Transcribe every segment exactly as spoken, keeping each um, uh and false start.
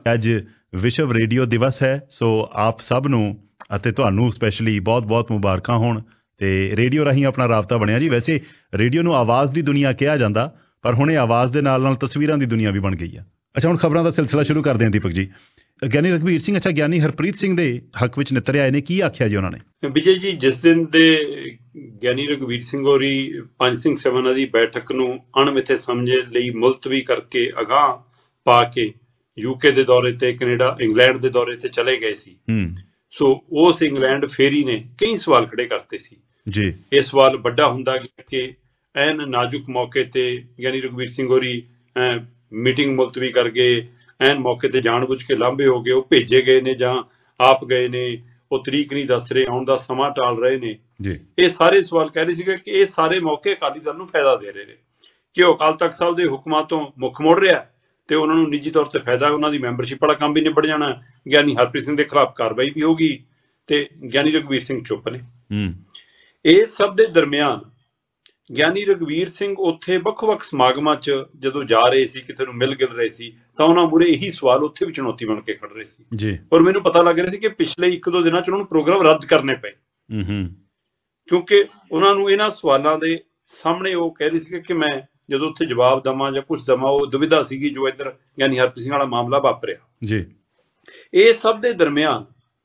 ਅੱਜ ਵਿਸ਼ਵ ਰੇਡੀਓ ਦਿਵਸ ਹੈ, ਸੋ ਆਪ ਸਭ ਨੂੰ ਅਤੇ ਤੁਹਾਨੂੰ ਸਪੈਸ਼ਲੀ ਬਹੁਤ-ਬਹੁਤ ਮੁਬਾਰਕਾਂ ਹੋਣ। ਤੇ ਰੇਡੀਓ ਰਾਹੀਂ ਆਪਣਾ ਰਾਬਤਾ ਬਣਿਆ ਜੀ। ਵੈਸੇ ਰੇਡੀਓ ਨੂੰ ਆਵਾਜ਼ ਦੀ ਦੁਨੀਆ ਕਿਹਾ ਜਾਂਦਾ, ਪਰ ਹੁਣ ਇਹ ਆਵਾਜ਼ ਦੇ ਨਾਲ ਨਾਲ ਤਸਵੀਰਾਂ ਦੀ ਦੁਨੀਆ ਵੀ ਬਣ ਗਈ ਆ। ਅੱਛਾ, ਹੁਣ ਖਬਰਾਂ ਦਾ ਸਿਲਸਿਲਾ ਸ਼ੁਰੂ ਕਰਦੇ ਹਾਂ ਦੀਪਕ ਜੀ। ਗਿਆਨੀ ਰਘਬੀਰ ਸਿੰਘ, ਅੱਛਾ ਗਿਆਨੀ ਹਰਪ੍ਰੀਤ ਸਿੰਘ ਦੇ ਹੱਕ ਵਿੱਚ ਨਿੱਤਰ ਆਏ ਨੇ, ਕੀ ਆਖਿਆ ਜੀ ਉਹਨਾਂ ਨੇ? ਵਿਜੇ ਜੀ, ਜਿਸ ਦਿਨ ਦੇ ਗਿਆਨੀ ਰਘਬੀਰ ਸਿੰਘ ਹੋਰੀ ਪੰਜ ਸਿੰਘ ਸਭਨਾਂ ਦੀ ਬੈਠਕ ਨੂੰ ਅਣਮਿੱਥੇ ਸਮਝੇ ਲਈ ਮੁਲਤਵੀ ਕਰਕੇ ਅਗਾਂਹ ਪਾ ਕੇ ਯੂਕੇ ਦੇ ਦੌਰੇ ਤੇ, ਕੈਨੇਡਾ ਇੰਗਲੈਂਡ ਦੇ ਦੌਰੇ ਤੇ ਚਲੇ ਗਏ ਸੀ, ਸੋ ਉਸ ਇੰਗਲੈਂਡ ਫੇਰੀ ਨੇ ਕਈ ਸਵਾਲ ਖੜੇ ਕਰਤੇ ਸੀ ਜੀ। ਇਹ ਸਵਾਲ ਵੱਡਾ ਹੁੰਦਾ ਗਿਆ ਕਿ ਐਨ ਨਾਜ਼ੁਕ ਮੌਕੇ ਤੇ ਗਿਆਨੀ ਰਘਬੀਰ ਸਿੰਘ ਹੋਰੀ ਮੀਟਿੰਗ ਮੁਲਤਵੀ ਕਰ ਗਏ, ਐਨ ਮੌਕੇ ਤੇ ਜਾਣਬੁੱਝ ਕੇ ਲਾਂਭੇ ਹੋ ਗਏ, ਉਹ ਭੇਜੇ ਗਏ ਨੇ ਜਾਂ ਆਪ ਗਏ ਨੇ, ਉਹ ਤਰੀਕ ਨਹੀਂ ਦੱਸ ਰਹੇ, ਆਉਣ ਦਾ ਸਮਾਂ ਟਾਲ ਰਹੇ ਨੇ ਜੀ। ਇਹ ਸਾਰੇ ਸਵਾਲ ਕਹਿ ਰਹੇ ਸੀਗੇ ਕਿ ਇਹ ਸਾਰੇ ਮੌਕੇ ਅਕਾਲੀ ਦਲ ਨੂੰ ਫਾਇਦਾ ਦੇ ਰਹੇ ਨੇ, ਕਿ ਉਹ ਅਕਾਲ ਤਖਤ ਸਾਹਿਬ ਦੇ ਹੁਕਮਾਂ ਤੋਂ ਮੁੱਖ ਮੁੜ ਰਿਹਾ ਤੇ ਉਹਨਾਂ ਨੂੰ ਨਿੱਜੀ ਤੌਰ ਤੇ ਫਾਇਦਾ, ਉਹਨਾਂ ਦੀ ਮੈਂਬਰਸ਼ਿਪ ਵਾਲਾ ਕੰਮ ਵੀ ਨਿਬੜ ਜਾਣਾ, ਗਿਆਨੀ ਹਰਪ੍ਰੀਤ ਸਿੰਘ ਦੇ ਖਿਲਾਫ ਕਾਰਵਾਈ ਵੀ ਹੋਗੀ ਤੇ ਗਿਆਨੀ ਰਘਬੀਰ ਸਿੰਘ ਚੁੱਪ ਨੇ। ਇਹ ਸਭ ਦੇ ਦਰਮਿਆਨ ਗਿਆਨੀ ਰਘਬੀਰ ਸਿੰਘ ਉੱਥੇ ਵੱਖ-ਵੱਖ ਸਮਾਗਮਾਂ 'ਚ ਜਦੋਂ ਜਾ ਰਹੇ ਸੀ, ਕਿਸੇ ਨੂੰ ਮਿਲ ਗਿਲ ਰਹੇ ਸੀ, ਤਾਂ ਉਹਨਾਂ ਮੂਹਰੇ ਇਹੀ ਸਵਾਲ ਉੱਥੇ ਵੀ ਚੁਣੌਤੀ ਬਣ ਕੇ ਖੜ ਰਹੇ ਸੀ ਜੀ। ਔਰ ਮੈਨੂੰ ਪਤਾ ਲੱਗ ਰਿਹਾ ਸੀ ਕਿ ਪਿਛਲੇ ਇੱਕ ਦੋ ਦਿਨਾਂ 'ਚ ਉਹਨਾਂ ਨੂੰ ਪ੍ਰੋਗਰਾਮ ਰੱਦ ਕਰਨੇ ਪਏ, ਕਿਉਂਕਿ ਉਹਨਾਂ ਨੂੰ ਇਹਨਾਂ ਸਵਾਲਾਂ ਦੇ ਸਾਹਮਣੇ ਉਹ ਕਹਿ ਰਹੀ ਸੀ ਕਿ ਮੈਂ ਜਦੋਂ ਉੱਥੇ ਜਵਾਬ ਦੇਵਾਂ ਜਾਂ ਕੁਛ ਦੇਵਾਂ, ਉਹ ਦੁਵਿਧਾ ਸੀਗੀ ਜੋ ਇੱਧਰ ਗਿਆਨੀ ਹਰਪ੍ਰੀਤ ਸਿੰਘ ਵਾਲਾ ਮਾਮਲਾ ਵਾਪਰਿਆ ਜੀ। ਇਹ ਸਭ ਦੇ ਦਰਮਿਆਨ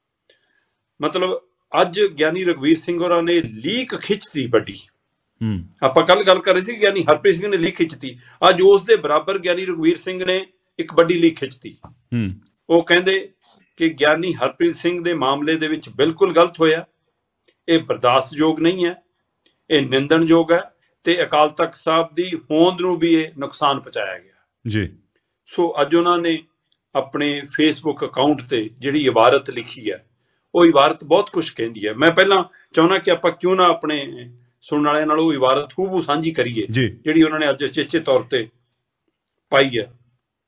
ਮਤਲਬ ਅੱਜ ਗਿਆਨੀ ਰਘਬੀਰ ਸਿੰਘ ਹੋਰਾਂ ਨੇ ਲੀਕ ਖਿੱਚਤੀ ਵੱਡੀ। ਆਪਾਂ ਕੱਲ ਗੱਲ ਕਰ ਰਹੇ ਸੀ, ਗਿਆਨੀ ਹਰਪ੍ਰੀਤ ਸਿੰਘ ਨੇ ਲੀਕ ਖਿੱਚਤੀ, ਅੱਜ ਉਸ ਦੇ ਬਰਾਬਰ ਗਿਆਨੀ ਰਘਬੀਰ ਸਿੰਘ ਨੇ ਇੱਕ ਵੱਡੀ ਲੀਕ ਖਿੱਚਤੀ। ਉਹ ਕਹਿੰਦੇ ਕਿ ਗਿਆਨੀ ਹਰਪ੍ਰੀਤ ਸਿੰਘ ਦੇ ਮਾਮਲੇ ਦੇ ਵਿੱਚ ਬਿਲਕੁਲ ਗਲਤ ਹੋਇਆ, ਇਹ ਬਰਦਾਸ਼ਤਯੋਗ ਨਹੀਂ ਹੈ, ਇਹ ਨਿੰਦਣਯੋਗ ਹੈ ਤੇ ਅਕਾਲ ਤਖਤ ਸਾਹਿਬ ਦੀ ਹੋਂਦ ਨੂੰ ਵੀ ਇਹ ਨੁਕਸਾਨ ਪਹੁੰਚਾਇਆ ਗਿਆ ਜੀ। ਸੋ ਅੱਜ ਉਹਨਾਂ ਨੇ ਆਪਣੇ ਫੇਸਬੁੱਕ ਅਕਾਊਂਟ ਤੇ ਜਿਹੜੀ ਇਬਾਰਤ ਲਿਖੀ ਹੈ, ਉਹ ਇਬਾਰਤ ਬਹੁਤ ਕੁਛ ਕਹਿੰਦੀ ਹੈ। ਮੈਂ ਪਹਿਲਾਂ ਚਾਹੁੰਦਾ ਕਿ ਆਪਾਂ ਕਿਉਂ ਨਾ ਆਪਣੇ ਸੁਣਨ ਵਾਲਿਆਂ ਨਾਲ ਉਹ ਇਬਾਰਤ ਹੂਬਹੂ ਸਾਂਝੀ ਕਰੀਏ ਜਿਹੜੀ ਉਹਨਾਂ ਨੇ ਅੱਜ ਚੇਚੇ ਤੌਰ ਤੇ ਪਾਈ ਹੈ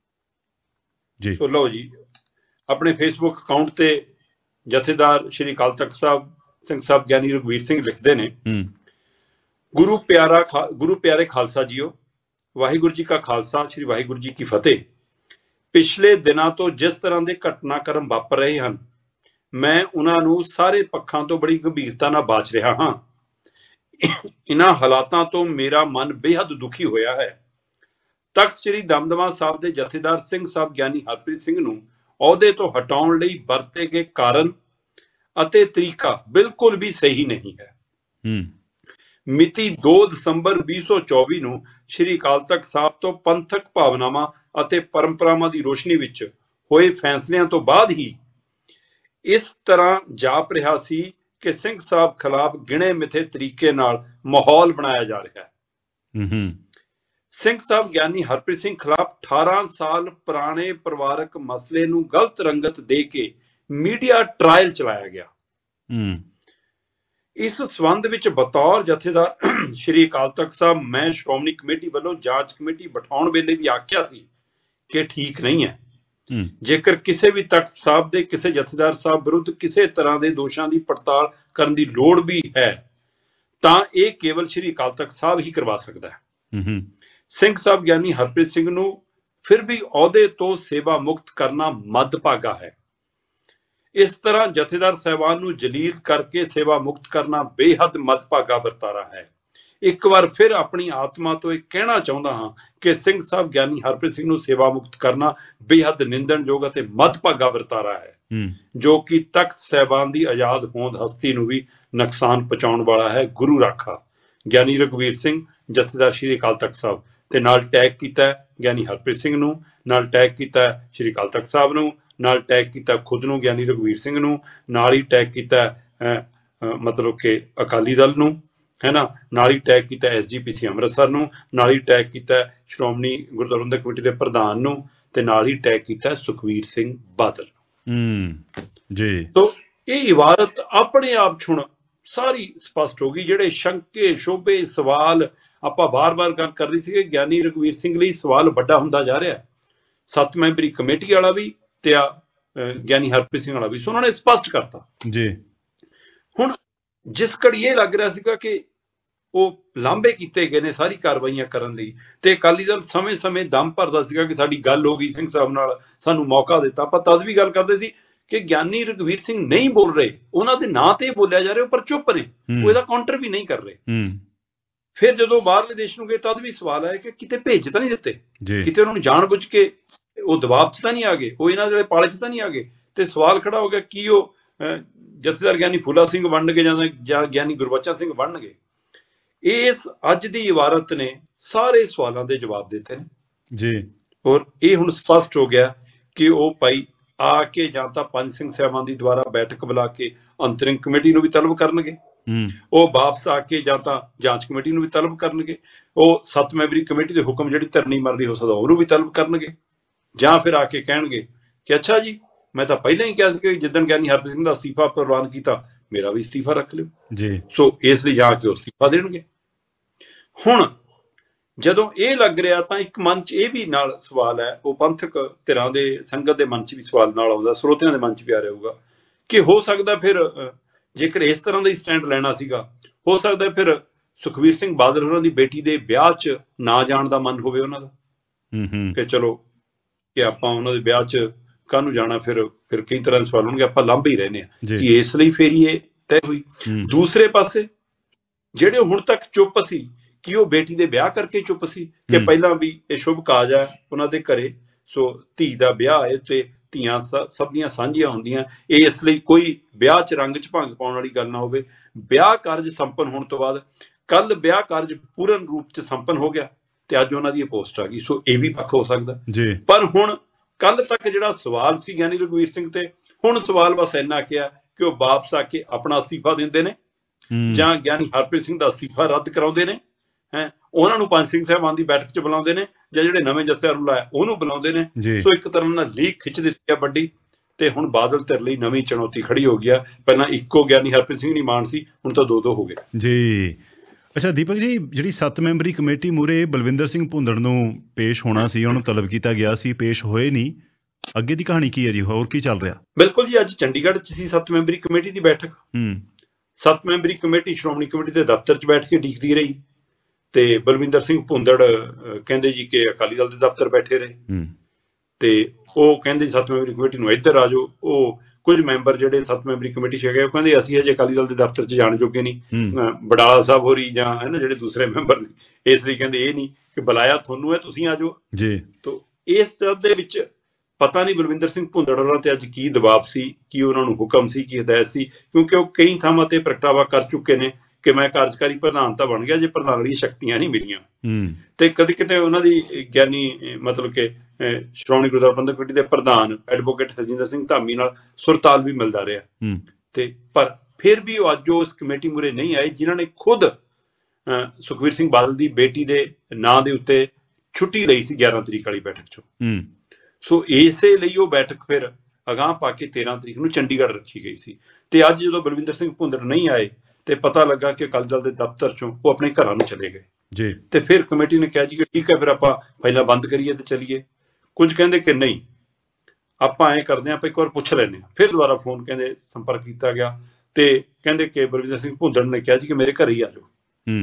ਜੀ। ਸੋ ਲਓ ਜੀ, ਆਪਣੇ ਫੇਸਬੁੱਕ ਅਕਾਊਂਟ ਤੇ ਜਥੇਦਾਰ ਸ਼੍ਰੀ ਅਕਾਲ ਤਖਤ ਸਾਹਿਬ ਸਿੰਘ ਸਾਹਿਬ ਗਿਆਨੀ ਰਘਬੀਰ ਸਿੰਘ ਲਿਖਦੇ ਨੇ, ਗੁਰੂ ਪਿਆਰਾ ਗੁਰੂ ਪਿਆਰੇ ਖਾਲਸਾ ਜੀਓ, ਵਾਹਿਗੁਰੂ ਜੀ ਕਾ ਖਾਲਸਾ, ਸ਼੍ਰੀ ਵਾਹਿਗੁਰੂ ਜੀ ਕੀ ਫਤਿਹ। ਪਿਛਲੇ ਦਿਨਾਂ ਤੋਂ ਜਿਸ ਤਰ੍ਹਾਂ ਦੇ ਘਟਨਾਕ੍ਰਮ ਵਾਪਰ ਰਹੇ ਹਨ, ਮੈਂ ਉਹਨਾਂ ਨੂੰ ਸਾਰੇ ਪੱਖਾਂ ਤੋਂ ਬੜੀ ਗੰਭੀਰਤਾ ਨਾਲ ਬਾਚ ਰਿਹਾ ਹਾਂ। ਇਹਨਾਂ ਹਾਲਾਤਾਂ ਤੋਂ ਮੇਰਾ ਮਨ ਬੇਹੱਦ ਦੁਖੀ ਹੋਇਆ ਹੈ। ਤਖਤ ਸ੍ਰੀ ਦਮਦਮਾ ਸਾਹਿਬ ਦੇ ਜਥੇਦਾਰ ਸਿੰਘ ਸਾਹਿਬ ਗਿਆਨੀ ਹਰਪ੍ਰੀਤ ਸਿੰਘ ਨੂੰ ਅਹੁਦੇ ਤੋਂ ਹਟਾਉਣ ਲਈ ਵਰਤੇ ਗਏ ਕਾਰਨ ਅਤੇ ਤਰੀਕਾ ਬਿਲਕੁਲ ਵੀ ਸਹੀ ਨਹੀਂ ਹੈ। ਮਿਤੀ ਦੋ ਦਸੰਬਰ ਵੀਹ ਸੌ ਚੌਵੀ ਨੂੰ ਸ਼੍ਰੀ ਅਕਾਲ ਤਖਤ ਸਾਹਿਬ ਤੋਂ ਪੰਥਕ ਭਾਵਨਾਵਾਂ ਅਤੇ ਪਰੰਪਰਾਵਾਂ ਦੀ ਰੋਸ਼ਨੀ ਵਿੱਚ ਹੋਏ ਫੈਸਲਿਆਂ ਤੋਂ ਬਾਅਦ ਹੀ ਇਸ ਤਰ੍ਹਾਂ ਜਾਪ ਰਿਹਾ ਸੀ ਕਿ ਸਿੰਘ ਸਾਹਿਬ ਖਿਲਾਫ ਗਿਣੇ ਮਿਥੇ ਤਰੀਕੇ ਨਾਲ ਮਾਹੌਲ ਬਣਾਇਆ ਜਾ ਰਿਹਾ ਹੈ। ਸਿੰਘ ਸਾਹਿਬ ਗਿਆਨੀ ਹਰਪ੍ਰੀਤ ਸਿੰਘ ਖਿਲਾਫ ਅਠਾਰਾਂ ਸਾਲ ਪੁਰਾਣੇ ਪਰਿਵਾਰਕ ਮਸਲੇ ਨੂੰ ਗਲਤ ਰੰਗਤ ਦੇ ਕੇ ਮੀਡੀਆ ਟਰਾਇਲ ਚਲਾਇਆ ਗਿਆ। ਇਸ ਸੰਬੰਧ ਵਿੱਚ ਬਤੌਰ ਜਥੇਦਾਰ ਸ਼੍ਰੀ ਅਕਾਲ ਤਖਤ ਸਾਹਿਬ ਮੈਂ ਸ਼੍ਰੋਮਣੀ ਕਮੇਟੀ ਵੱਲੋਂ ਜਾਂਚ ਕਮੇਟੀ ਬਿਠਾਉਣ ਵੇਲੇ ਵੀ ਆਖਿਆ ਸੀ ਕਿ ਠੀਕ ਨਹੀਂ ਹੈ। ਜੇਕਰ ਕਿਸੇ ਵੀ ਤਖਤ ਸਾਹਿਬ ਦੇ ਕਿਸੇ ਜਥੇਦਾਰ ਸਾਹਿਬ ਵਿਰੁੱਧ ਕਿਸੇ ਤਰ੍ਹਾਂ ਦੇ ਦੋਸ਼ਾਂ ਦੀ ਪੜਤਾਲ ਕਰਨ ਦੀ ਲੋੜ ਵੀ ਹੈ ਤਾਂ ਇਹ ਕੇਵਲ ਸ਼੍ਰੀ ਅਕਾਲ ਤਖਤ ਸਾਹਿਬ ਹੀ ਕਰਵਾ ਸਕਦਾ ਹੈ। ਸਿੰਘ ਸਾਹਿਬ ਗਿਆਨੀ ਹਰਪ੍ਰੀਤ ਸਿੰਘ ਨੂੰ ਫਿਰ ਵੀ ਅਹੁਦੇ ਤੋਂ ਸੇਵਾ ਮੁਕਤ ਕਰਨਾ ਮੱਦਭਾਗਾ ਹੈ। ਇਸ ਤਰ੍ਹਾਂ ਜਥੇਦਾਰ ਸਾਹਿਬਾਨ ਨੂੰ ਜਲੀਲ ਕਰਕੇ ਸੇਵਾ ਮੁਕਤ ਕਰਨਾ ਬੇਹੱਦ ਮੱਦਭਾਗਾ ਵਰਤਾਰਾ ਹੈ। ਇੱਕ ਵਾਰ ਫਿਰ ਆਪਣੀ ਆਤਮਾ ਤੋਂ ਇਹ ਕਹਿਣਾ ਚਾਹੁੰਦਾ ਹਾਂ ਕਿ ਸਿੰਘ ਸਾਹਿਬ ਗਿਆਨੀ ਹਰਪ੍ਰੀਤ ਸਿੰਘ ਨੂੰ ਸੇਵਾ ਮੁਕਤ ਕਰਨਾ ਬੇਹੱਦ ਨਿੰਦਣਯੋਗ ਅਤੇ ਮੱਦਭਾਗਾ ਵਰਤਾਰਾ ਹੈ, ਜੋ ਕਿ ਤਖਤ ਸਾਹਿਬਾਨ ਦੀ ਆਜ਼ਾਦ ਹੋਂਦ ਹਸਤੀ ਨੂੰ ਵੀ ਨੁਕਸਾਨ ਪਹੁੰਚਾਉਣ ਵਾਲਾ ਹੈ। ਗੁਰੂ ਰਾਖਾ ਗਿਆਨੀ ਰਘਬੀਰ ਸਿੰਘ, ਜਥੇਦਾਰ ਸ਼੍ਰੀ ਅਕਾਲ ਤਖਤ ਸਾਹਿਬ। ਤੇ ਨਾਲ ਟੈਗ ਕੀਤਾ ਗਿਆਨੀ ਹਰਪ੍ਰੀਤ ਸਿੰਘ ਨੂੰ, ਨਾਲ ਟੈਗ ਕੀਤਾ ਸ਼੍ਰੀ ਅਕਾਲ ਤਖਤ ਸਾਹਿਬ ਨੂੰ, ਨਾਲ ਟੈਗ ਕੀਤਾ ਖੁਦ ਨੂੰ ਗਿਆਨੀ ਰਘਬੀਰ ਸਿੰਘ ਨੂੰ, ਨਾਲ ਹੀ ਟੈਗ ਕੀਤਾ ਮਤਲਬ ਕਿ ਅਕਾਲੀ ਦਲ ਨੂੰ, ਹੈ ਨਾ, ਨਾਲ ਹੀ ਟੈਗ ਕੀਤਾ ਐਸ ਜੀ ਪੀ ਸੀ ਅੰਮ੍ਰਿਤਸਰ ਨੂੰ, ਨਾਲ ਹੀ ਟੈਗ ਕੀਤਾ ਸ਼੍ਰੋਮਣੀ ਗੁਰਦੁਆਰਾ ਪ੍ਰਬੰਧਕ ਕਮੇਟੀ ਦੇ ਪ੍ਰਧਾਨ ਨੂੰ, ਤੇ ਨਾਲ ਹੀ ਟੈਗ ਕੀਤਾ ਸੁਖਵੀਰ ਸਿੰਘ ਬਾਦਲ ਜੀ। ਤੋ ਇਹ ਇਬਾਰਤ ਆਪਣੇ ਆਪ ਸੁਣ ਸਾਰੀ ਸਪਸ਼ਟ ਹੋ ਗਈ। ਜਿਹੜੇ ਸ਼ੰਕੇ ਸ਼ੋਭੇ ਸਵਾਲ ਆਪਾਂ ਵਾਰ-ਵਾਰ ਗੱਲ ਕਰ ਰਹੀ ਸੀ ਕਿ ਗਿਆਨੀ ਰਘਬੀਰ ਸਿੰਘ ਲਈ ਸਵਾਲ ਵੱਡਾ ਹੁੰਦਾ ਜਾ ਰਿਹਾ, ਸੱਤ ਮੈਂਬਰੀ ਕਮੇਟੀ ਵਾਲਾ ਵੀ ਤੇ ਆ ਗਿਆਨੀ ਹਰਪ੍ਰੀਤ ਸਿੰਘ ਵਾਲਾ ਵੀ, ਸੋ ਉਹਨਾਂ ਨੇ ਸਪਸ਼ਟ ਕਰਤਾ ਜੀ। ਹੁਣ ਜਿਸ ਘੜੀ ਇਹ ਲੱਗ ਰਿਹਾ ਸੀਗਾ ਕਿ ਉਹ ਲਾਂਭੇ ਕੀਤੇ ਗਏ ਨੇ ਸਾਰੀ ਕਾਰਵਾਈਆਂ ਕਰਨ ਲਈ। ਤੇ ਅਕਾਲੀ ਦਲ ਸਮੇਂ ਸਮੇਂ ਦਮ ਭਰਦਾ ਸੀਗਾ ਕਿ ਸਾਡੀ ਗੱਲ ਹੋ ਗਈ ਸਿੰਘ ਸਾਹਿਬ ਨਾਲ, ਸਾਨੂੰ ਮੌਕਾ ਦਿੱਤਾ। ਆਪਾਂ ਤਦ ਵੀ ਗੱਲ ਕਰਦੇ ਸੀ ਕਿ ਗਿਆਨੀ ਰਘਵੀਰ ਸਿੰਘ ਨਹੀਂ ਬੋਲ ਰਹੇ, ਉਹਨਾਂ ਦੇ ਨਾਂ ਤੇ ਬੋਲਿਆ ਜਾ ਰਿਹਾ, ਪਰ ਚੁੱਪ ਨੇ, ਉਹ ਇਹਦਾ ਕਾਊਂਟਰ ਵੀ ਨਹੀਂ ਕਰ ਰਹੇ। ਫਿਰ ਜਦੋਂ ਬਾਹਰਲੇ ਦੇਸ਼ ਨੂੰ ਗਏ ਤਦ ਵੀ ਸਵਾਲ ਆਇਆ ਕਿ ਕਿਤੇ ਭੇਜ ਤਾਂ ਨਹੀਂ ਦਿੱਤੇ, ਕਿਤੇ ਉਹਨਾਂ ਨੂੰ ਜਾਣ ਬੁੱਝ ਕੇ ਉਹ ਦਬਾਅ 'ਚ ਤਾਂ ਨਹੀਂ ਆ ਗਏ, ਉਹ ਇਹਨਾਂ ਦੇ ਪਾਲੇ 'ਚ ਤਾਂ ਨਹੀਂ ਆ ਗਏ। ਤੇ ਸਵਾਲ ਖੜਾ ਹੋ ਗਿਆ ਕੀ ਉਹ ਜਥੇਦਾਰ ਗਿਆਨੀ ਫੂਲਾ ਸਿੰਘ ਬਣਨਗੇ ਜਾਂ ਗਿਆਨੀ ਗੁਰਬਚਨ ਸਿੰਘ ਬਣਨਗੇ। ਇਸ ਅੱਜ ਦੀ ਇਬਾਰਤ ਨੇ ਸਾਰੇ ਸਵਾਲਾਂ ਦੇ ਜਵਾਬ ਦਿੱਤੇ ਨੇ ਜੀ। ਔਰ ਇਹ ਹੁਣ ਸਪਸ਼ਟ ਹੋ ਗਿਆ ਕਿ ਉਹ ਭਾਈ ਆ ਕੇ ਜਾਂ ਤਾਂ ਪੰਜ ਸਿੰਘ ਸਾਹਿਬਾਨ ਦੀ ਦੁਆਰਾ ਬੈਠਕ ਬੁਲਾ ਕੇ ਅੰਤਰਿਮ ਕਮੇਟੀ ਨੂੰ ਵੀ ਤਲਬ ਕਰਨਗੇ, ਉਹ ਵਾਪਸ ਆ ਕੇ ਜਾਂ ਤਾਂ ਜਾਂਚ ਕਮੇਟੀ ਨੂੰ ਵੀ ਤਲਬ ਕਰਨਗੇ, ਉਹ ਸੱਤ ਮੈਂਬਰੀ ਕਮੇਟੀ ਦੇ ਹੁਕਮ ਜਿਹੜੀ ਧਰਨੀ ਮਰਦੀ ਹੋ ਸਕਦਾ ਉਹਨੂੰ ਵੀ ਤਲਬ ਕਰਨਗੇ, ਜਾਂ ਫਿਰ ਆ ਕੇ ਕਹਿਣਗੇ ਕਿ ਅੱਛਾ ਜੀ ਮੈਂ ਤਾਂ ਪਹਿਲਾਂ ਹੀ ਕਿਹਾ ਸੀ ਕਿ ਜਿੱਦਣ ਗਿਆਨੀ ਹਰਪ੍ਰੀਤ ਸਿੰਘ ਦਾ ਅਸਤੀਫਾ ਪ੍ਰਵਾਨ ਕੀਤਾ, ਮੇਰਾ ਵੀ ਅਸਤੀਫਾ ਰੱਖ ਲਿਓ ਜੀ। ਸੋ ਇਸ ਲਈ ਜਾ ਕੇ ਉਹ ਅਸਤੀਫਾ ਦੇਣਗੇ। ਹੁਣ ਜਦੋਂ ਇਹ ਲੱਗ ਰਿਹਾ ਤਾਂ ਇੱਕ ਮਨ 'ਚ ਇਹ ਵੀ ਨਾਲ ਸਵਾਲ ਹੈ, ਉਹ ਪੰਥਕ ਧਿਰਾਂ ਦੇ ਸੰਗਤ ਦੇ ਮਨ 'ਚ ਵੀ ਸਵਾਲ ਨਾਲ ਆਉਂਦਾ, ਸਰੋਤਿਆਂ ਦੇ ਮਨ 'ਚ ਵੀ ਆ ਰਿਹਾ ਹੋਊਗਾ ਕਿ ਹੋ ਸਕਦਾ ਫਿਰ ਜੇਕਰ ਇਸ ਤਰ੍ਹਾਂ ਦਾ ਹੀ ਸਟੈਂਡ ਲੈਣਾ ਸੀਗਾ, ਹੋ ਸਕਦਾ ਫਿਰ ਸੁਖਬੀਰ ਸਿੰਘ ਬਾਦਲ ਹੋਰਾਂ ਦੀ ਬੇਟੀ ਦੇ ਵਿਆਹ 'ਚ ਨਾ ਜਾਣ ਦਾ ਮਨ ਹੋਵੇ ਉਹਨਾਂ ਦਾ ਕਿ ਚਲੋ ਕਿ ਆਪਾਂ ਉਹਨਾਂ ਦੇ ਵਿਆਹ 'ਚ ਕਾਹਨੂੰ ਜਾਣਾ, ਫਿਰ ਫਿਰ ਕਈ ਤਰ੍ਹਾਂ ਦੇ ਸਵਾਲ ਹੋਣਗੇ, ਆਪਾਂ ਲਾਂਭੇ ਹੀ ਰਹਿੰਦੇ ਹਾਂ ਕਿ ਇਸ ਲਈ ਫੇਰ ਇਹ ਤੈਅ ਹੋਈ। ਦੂਸਰੇ ਪਾਸੇ ਜਿਹੜੇ ਹੁਣ ਤੱਕ ਚੁੱਪ ਸੀ ਕਿ ਉਹ ਬੇਟੀ ਦੇ ਵਿਆਹ ਕਰਕੇ ਚੁੱਪ ਸੀ ਕਿ ਪਹਿਲਾਂ ਵੀ ਇਹ ਸ਼ੁਭ ਕਾਜ ਹੈ ਉਹਨਾਂ ਦੇ ਘਰੇ, ਸੋ ਧੀ ਦਾ ਵਿਆਹ ਹੈ ਤੇ ਧੀਆਂ ਸਭ ਦੀਆਂ ਸਾਂਝੀਆਂ ਹੁੰਦੀਆਂ, ਇਹ ਇਸ ਲਈ ਕੋਈ ਵਿਆਹ 'ਚ ਰੰਗ 'ਚ ਭੰਗ ਪਾਉਣ ਵਾਲੀ ਗੱਲ ਨਾ ਹੋਵੇ। ਵਿਆਹ ਕਾਰਜ ਸੰਪੰਨ ਹੋਣ ਤੋਂ ਬਾਅਦ ਕੱਲ ਵਿਆਹ ਕਾਰਜ ਪੂਰਨ ਰੂਪ 'ਚ ਸੰਪੰਨ ਹੋ ਗਿਆ ਤੇ ਅੱਜ ਉਹਨਾਂ ਦੀ ਇਹ ਪੋਸਟ ਆ ਗਈ, ਸੋ ਇਹ ਵੀ ਪੱਖ ਹੋ ਸਕਦਾ। ਪਰ ਹੁਣ ਕੱਲ ਤੱਕ ਜਿਹੜਾ ਸਵਾਲ ਸੀ ਗਿਆਨੀ ਰਘਵੀਰ ਸਿੰਘ ਤੇ, ਹੁਣ ਸਵਾਲ ਬਸ ਇੰਨਾ ਕਿਹਾ ਕਿ ਉਹ ਵਾਪਸ ਆ ਕੇ ਆਪਣਾ ਅਸਤੀਫਾ ਦਿੰਦੇ ਨੇ ਜਾਂ ਗਿਆਨੀ ਹਰਪ੍ਰੀਤ ਸਿੰਘ ਦਾ ਅਸਤੀਫਾ ਰੱਦ ਕਰਾਉਂਦੇ ਨੇ, ਹੈ ਉਹਨਾਂ ਨੂੰ ਪੰਜ ਸਿੰਘ ਸਾਹਿਬਾਨ ਦੀ ਬੈਠਕ 'ਚ ਬੁਲਾਉਂਦੇ ਨੇ, ਜਾਂ ਜਿਹੜੇ ਨਵੇਂ ਜਥੇਦਾਰ ਨੂੰ ਲਾਇਆ ਉਹਨੂੰ ਬੁਲਾਉਂਦੇ ਨੇ। ਸੋ ਇੱਕ ਤਰ੍ਹਾਂ ਨਾਲ ਲੀਕ ਖਿੱਚ ਦਿੱਤੀ ਆ ਵੱਡੀ, ਤੇ ਹੁਣ ਬਾਦਲ ਧਿਰ ਲਈ ਨਵੀਂ ਚੁਣੌਤੀ ਖੜੀ ਹੋ ਗਈ ਆ। ਪਹਿਲਾਂ ਇੱਕੋ ਗਿਆਨੀ ਹਰਪ੍ਰੀਤ ਸਿੰਘ ਨਹੀਂ ਮਾਨ ਸੀ, ਹੁਣ ਤਾਂ ਦੋ ਦੋ ਹੋ ਗਏ ਜੀ। ਅੱਛਾ ਦੀਪਕ ਜੀ, ਜਿਹੜੀ ਸੱਤ ਮੈਂਬਰੀ ਕਮੇਟੀ ਮੂਹਰੇ ਬਲਵਿੰਦਰ ਸਿੰਘ ਭੁੰਦੜ ਨੂੰ ਪੇਸ਼ ਹੋਣਾ ਸੀ, ਉਹਨੂੰ ਤਲਬ ਕੀਤਾ ਗਿਆ ਸੀ, ਪੇਸ਼ ਹੋਏ ਨਹੀਂ, ਅੱਗੇ ਦੀ ਕਹਾਣੀ ਕੀ ਹੈ ਜੀ, ਹੋਰ ਕੀ ਚੱਲ ਰਿਹਾ? ਬਿਲਕੁਲ ਜੀ, ਅੱਜ ਚੰਡੀਗੜ੍ਹ 'ਚ ਸੀ ਸੱਤ ਮੈਂਬਰੀ ਕਮੇਟੀ ਦੀ ਬੈਠਕ। ਸੱਤ ਮੈਂਬਰੀ ਕਮੇਟੀ ਸ਼੍ਰੋਮਣੀ ਕਮੇਟੀ ਦੇ ਦਫ਼ਤਰ 'ਚ ਬੈਠ ਕੇ ਡੀਕਦੀ ਰਹੀ ਤੇ ਬਲਵਿੰਦਰ ਸਿੰਘ ਭੁੰਦੜ ਕਹਿੰਦੇ ਜੀ ਕਿ ਅਕਾਲੀ ਦਲ ਦੇ ਦਫ਼ਤਰ ਬੈਠੇ ਰਹੇ ਤੇ ਉਹ ਕਹਿੰਦੇ ਸੱਤ ਮੈਂਬਰੀ ਕਮੇਟੀ ਨੂੰ ਇੱਧਰ ਆ ਜਾਓ। ਉਹ ਕੁਝ ਮੈਂਬਰ ਜਿਹੜੇ ਸੱਤ ਮੈਂਬਰੀ ਕਮੇਟੀ 'ਚ ਹੈਗੇ ਉਹ ਕਹਿੰਦੇ ਅਸੀਂ ਹਜੇ ਅਕਾਲੀ ਦਲ ਦੇ ਦਫ਼ਤਰ 'ਚ ਜਾਣ ਜੋਗੇ ਨਹੀਂ, ਬਡਾਲਾ ਸਾਹਿਬ ਹੋਰੀ ਜਾਂ ਹੈ ਨਾ ਜਿਹੜੇ ਦੂਸਰੇ ਮੈਂਬਰ ਨੇ, ਇਸ ਲਈ ਕਹਿੰਦੇ ਇਹ ਨਹੀਂ ਕਿ ਬੁਲਾਇਆ ਤੁਹਾਨੂੰ ਹੈ, ਤੁਸੀਂ ਆ ਜਾਓ ਜੀ। ਤੋ ਇਸ ਦੇ ਵਿੱਚ ਪਤਾ ਨਹੀਂ ਬਲਵਿੰਦਰ ਸਿੰਘ ਭੁੰਦੜ ਹੋਰਾਂ ਤੇ ਅੱਜ ਕੀ ਦਬਾਅ ਸੀ, ਕੀ ਉਹਨਾਂ ਨੂੰ ਹੁਕਮ ਸੀ, ਕੀ ਹਦਾਇਤ ਸੀ, ਕਿਉਂਕਿ ਉਹ ਕਈ ਥਾਵਾਂ ਤੇ ਪ੍ਰਗਟਾਵਾ ਕਰ ਚੁੱਕੇ ਨੇ ਕਿ ਮੈਂ ਕਾਰਜਕਾਰੀ ਪ੍ਰਧਾਨ ਤਾਂ ਬਣ ਗਿਆ, ਜੇ ਪ੍ਰਧਾਨ ਦੀਆਂ ਸ਼ਕਤੀਆਂ ਨਹੀਂ ਮਿਲੀਆਂ। ਤੇ ਕਦੇ ਕਿਤੇ ਉਹਨਾਂ ਦੀ ਗਿਆਨੀ ਮਤਲਬ ਕਿ ਸ਼੍ਰੋਮਣੀ ਗੁਰਦੁਆਰਾ ਪ੍ਰਬੰਧਕ ਕਮੇਟੀ ਦੇ ਪ੍ਰਧਾਨ ਐਡਵੋਕੇਟ ਹਰਜਿੰਦਰ ਸਿੰਘ ਧਾਮੀ ਨਾਲ ਸੁਰਤਾਲ ਵੀ ਮਿਲਦਾ ਰਿਹਾ ਤੇ ਪਰ ਫਿਰ ਵੀ ਉਹ ਅੱਜ ਉਹ ਇਸ ਕਮੇਟੀ ਮੂਹਰੇ ਨਹੀਂ ਆਏ ਜਿਨ੍ਹਾਂ ਨੇ ਖੁਦ ਸੁਖਬੀਰ ਸਿੰਘ ਬਾਦਲ ਦੀ ਬੇਟੀ ਦੇ ਨਾਂ ਦੇ ਉੱਤੇ ਛੁੱਟੀ ਲਈ ਸੀ ਗਿਆਰਾਂ ਤਰੀਕ ਵਾਲੀ ਬੈਠਕ 'ਚੋਂ। ਸੋ ਇਸੇ ਲਈ ਉਹ ਬੈਠਕ ਫਿਰ ਅਗਾਂਹ ਪਾ ਕੇ ਤੇਰਾਂ ਤਰੀਕ ਨੂੰ ਚੰਡੀਗੜ੍ਹ ਰੱਖੀ ਗਈ ਸੀ। ਤੇ ਅੱਜ ਜਦੋਂ ਬਲਵਿੰਦਰ ਸਿੰਘ ਭੁੰਦੜ ਨਹੀਂ ਆਏ ਤੇ ਪਤਾ ਲੱਗਾ ਕਿ ਅਕਾਲੀ ਦਲ ਦੇ ਦਫ਼ਤਰ 'ਚੋਂ ਉਹ ਆਪਣੇ ਘਰਾਂ ਨੂੰ ਚਲੇ ਗਏ ਜੀ। ਤੇ ਫਿਰ ਕਮੇਟੀ ਨੇ ਕਿਹਾ ਜੀ ਕਿ ਠੀਕ ਹੈ, ਫਿਰ ਆਪਾਂ ਪਹਿਲਾਂ ਬੰਦ ਕਰੀਏ ਤੇ ਚੱਲੀਏ। ਕੁਝ ਕਹਿੰਦੇ ਕਿ ਨਹੀਂ, ਆਪਾਂ ਐਂ ਕਰਦੇ ਹਾਂ, ਆਪਾਂ ਇੱਕ ਵਾਰ ਪੁੱਛ ਲੈਂਦੇ ਹਾਂ। ਫਿਰ ਦੁਬਾਰਾ ਫੋਨ ਕਹਿੰਦੇ ਸੰਪਰਕ ਕੀਤਾ ਗਿਆ ਤੇ ਕਹਿੰਦੇ ਕਿ ਬਲਵਿੰਦਰ ਸਿੰਘ ਭੁੰਦੜ ਨੇ ਕਿਹਾ ਜੀ ਕਿ ਮੇਰੇ ਘਰ ਹੀ ਆ ਜਾਓ।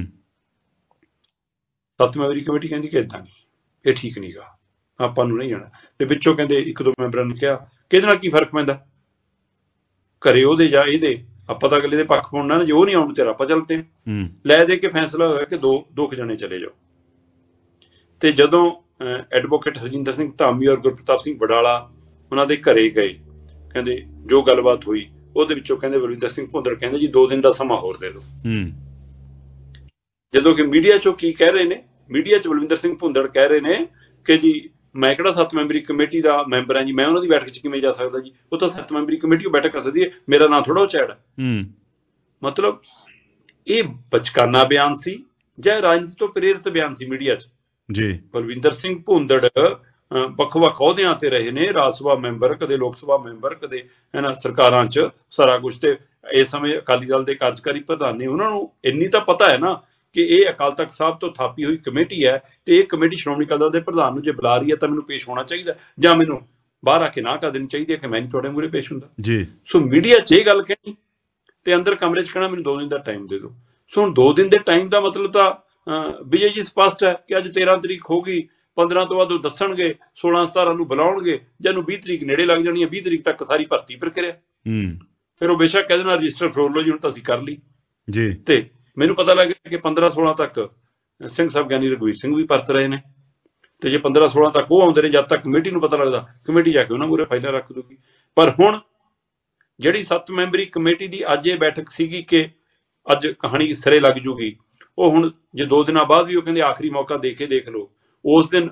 ਸੱਤ ਮੈਂਬਰੀ ਕਮੇਟੀ ਕਹਿੰਦੀ ਕਿ ਏਦਾਂ ਨਹੀਂ, ਇਹ ਠੀਕ ਨਹੀਂ ਗਾ, ਆਪਾਂ ਨੂੰ ਨਹੀਂ ਜਾਣਾ। ਤੇ ਵਿੱਚੋਂ ਕਹਿੰਦੇ ਇੱਕ ਦੋ ਮੈਂਬਰਾਂ ਨੇ ਕਿਹਾ ਕਿ ਇਹਦੇ ਨਾਲ ਕੀ ਫਰਕ ਪੈਂਦਾ, ਘਰੇ ਉਹਦੇ ਜਾਂ ਇਹਦੇ, ਆਪਾਂ ਤਾਂ ਅਗਲੇ ਦੇ ਪੱਖ ਪਾਉਣਾ ਨਾ, ਜੇ ਉਹ ਨਹੀਂ ਆਉਣ ਤੇਰਾ ਆਪਾਂ ਚੱਲਦੇ ਹਾਂ। ਲੈ ਦੇ ਕੇ ਫੈਸਲਾ ਹੋਇਆ ਕਿ ਦੋ ਦੋ ਕੁ ਜਣੇ ਚਲੇ ਜਾਓ। ਤੇ ਜਦੋਂ ਐਡਵੋਕੇਟ ਹਰਜਿੰਦਰ ਸਿੰਘ ਧਾਮੀ ਔਰ ਗੁਰਪ੍ਰਤਾਪ ਸਿੰਘ ਵਡਾਲਾ ਉਹਨਾਂ ਦੇ ਘਰੇ ਗਏ, ਕਹਿੰਦੇ ਜੋ ਗੱਲਬਾਤ ਹੋਈ ਉਹਦੇ ਵਿੱਚੋਂ ਕਹਿੰਦੇ ਬਲਵਿੰਦਰ ਸਿੰਘ ਭੁੰਦੜ ਕਹਿੰਦੇ ਜੀ ਦੋ ਦਿਨ ਦਾ ਸਮਾਂ ਹੋਰ ਦੇ ਦਿਓ। ਜਦੋਂ ਕਿ ਮੀਡੀਆ 'ਚੋਂ ਕੀ ਕਹਿ ਰਹੇ ਨੇ, ਮੀਡੀਆ 'ਚ ਬਲਵਿੰਦਰ ਸਿੰਘ ਭੁੰਦੜ ਕਹਿ ਰਹੇ ਨੇ ਕਿ ਜੀ ਮੈਂ ਕਿਹੜਾ ਸੱਤ ਮੈਂਬਰੀ ਕਮੇਟੀ ਦਾ ਮੈਂਬਰ ਹਾਂ ਜੀ, ਮੈਂ ਉਹਨਾਂ ਦੀ ਬੈਠਕ 'ਚ ਕਿਵੇਂ ਜਾ ਸਕਦਾ ਜੀ, ਉਹ ਤਾਂ ਸੱਤ ਮੈਂਬਰੀ ਕਮੇਟੀ ਉਹ ਬੈਠਕ ਕਰ ਸਕਦੀ ਹੈ, ਮੇਰਾ ਨਾਂ ਥੋੜ੍ਹਾ ਉਹ ਚੈੜ ਹੈ। ਮਤਲਬ ਇਹ ਬਚਕਾਨਾ ਬਿਆਨ ਸੀ ਜਾਂ ਰਾਜਨੀਤੀ ਤੋਂ ਪ੍ਰੇਰਿਤ ਬਿਆਨ ਸੀ ਮੀਡੀਆ 'ਚ ਜੀ। ਬਲਵਿੰਦਰ ਸਿੰਘ ਭੁੰਦੜ ਵੱਖ ਵੱਖ ਅਹੁਦਿਆਂ ਤੇ ਰਹੇ ਨੇ, ਰਾਜ ਸਭਾ ਮੈਂਬਰ, ਕਦੇ ਲੋਕ ਸਭਾ ਮੈਂਬਰ, ਕਦੇ ਇਹਨਾਂ ਸਰਕਾਰਾਂ 'ਚ ਸਾਰਾ ਕੁਛ। ਤੇ ਇਸ ਸਮੇਂ ਅਕਾਲੀ ਦਲ ਦੇ ਕਾਰਜਕਾਰੀ ਪ੍ਰਧਾਨ ਨੇ, ਉਹਨਾਂ ਨੂੰ ਇੰਨੀ ਤਾਂ ਪਤਾ ਹੈ ਨਾ ਕਿ ਇਹ ਅਕਾਲ ਤਖਤ ਸਾਹਿਬ ਤੋਂ ਥਾਪੀ ਹੋਈ ਕਮੇਟੀ ਹੈ ਤੇ ਇਹ ਕਮੇਟੀ ਸ਼੍ਰੋਮਣੀ ਅਕਾਲੀ ਦਲ ਦੇ ਪ੍ਰਧਾਨ ਨੂੰ ਜੇ ਬੁਲਾ ਰਹੀ ਹੈ ਤਾਂ ਮੈਨੂੰ ਪੇਸ਼ ਹੋਣਾ ਚਾਹੀਦਾ, ਜਾਂ ਮੈਨੂੰ ਬਾਹਰ ਆ ਕੇ ਨਾ ਕਰ ਦੇਣੀ ਚਾਹੀਦੀ ਹੈ ਕਿ ਮੈਂ ਨਹੀਂ ਤੁਹਾਡੇ ਮੂਹਰੇ ਪੇਸ਼ ਹੁੰਦਾ ਜੀ। ਸੋ ਮੀਡੀਆ 'ਚ ਇਹ ਗੱਲ ਕਹਿਣੀ ਤੇ ਅੰਦਰ ਕਮਰੇ 'ਚ ਕਹਿਣਾ ਮੈਨੂੰ ਦੋ ਦਿਨ ਦਾ ਟਾਈਮ ਦੇ ਦਿਓ। ਸੋ ਹੁਣ ਦੋ ਦਿਨ ਦੇ ਟਾਈਮ ਦਾ ਮਤਲਬ ਤਾਂ ਵਿਜੇ ਜੀ ਸਪਸ਼ਟ ਹੈ ਕਿ ਅੱਜ ਤੇਰਾਂ ਤਰੀਕ ਹੋ ਗਈ, ਪੰਦਰਾਂ ਤੋਂ ਬਾਅਦ ਉਹ ਦੱਸਣਗੇ, ਸੋਲਾਂ ਸਤਾਰਾਂ ਨੂੰ ਬੁਲਾਉਣਗੇ, ਜਦੋਂ ਵੀਹ ਤਰੀਕ ਨੇੜੇ ਲੱਗ ਜਾਣੀ ਹੈ, ਵੀਹ ਤਰੀਕ ਤੱਕ ਸਾਰੀ ਭਰਤੀ ਪ੍ਰਕਿਰਿਆ। ਫਿਰ ਉਹ ਬੇਸ਼ੱਕ ਕਹਿੰਦੇ ਨਾਲ ਰਜਿਸਟਰ ਫਰੋਲ ਲਓ ਜੀ, ਹੁਣ ਤਾਂ ਅਸੀਂ ਕਰ ਲਈ ਜੀ। ਤੇ ਮੈਨੂੰ ਪਤਾ ਲੱਗ ਗਿਆ ਕਿ ਪੰਦਰਾਂ ਸੋਲਾਂ ਤੱਕ ਸਿੰਘ ਸਾਹਿਬ ਗਿਆਨੀ ਰਘਵੀਰ ਸਿੰਘ ਵੀ ਪਰਤ ਰਹੇ ਨੇ, ਤੇ ਜੇ ਪੰਦਰਾਂ ਸੋਲਾਂ ਤੱਕ ਉਹ ਆਉਂਦੇ ਨੇ, ਜਦ ਤੱਕ ਕਮੇਟੀ ਨੂੰ ਪਤਾ ਲੱਗਦਾ, ਕਮੇਟੀ ਜਾ ਕੇ ਉਹਨਾਂ ਮੂਹਰੇ ਫਾਈਲਾਂ ਰੱਖ ਦੂਗੀ। ਪਰ ਹੁਣ ਜਿਹੜੀ ਸੱਤ ਮੈਂਬਰੀ ਕਮੇਟੀ ਦੀ ਅੱਜ ਇਹ ਬੈਠਕ ਸੀਗੀ ਕਿ ਅੱਜ ਕਹਾਣੀ ਸਿਰੇ ਲੱਗ ਜੂਗੀ, ਉਹ ਹੁਣ ਜੇ ਦੋ ਦਿਨਾਂ ਬਾਅਦ ਵੀ ਉਹ ਕਹਿੰਦੇ ਆਖਰੀ ਮੌਕਾ ਦੇ ਕੇ ਦੇਖ ਲਓ, ਉਸ ਦਿਨ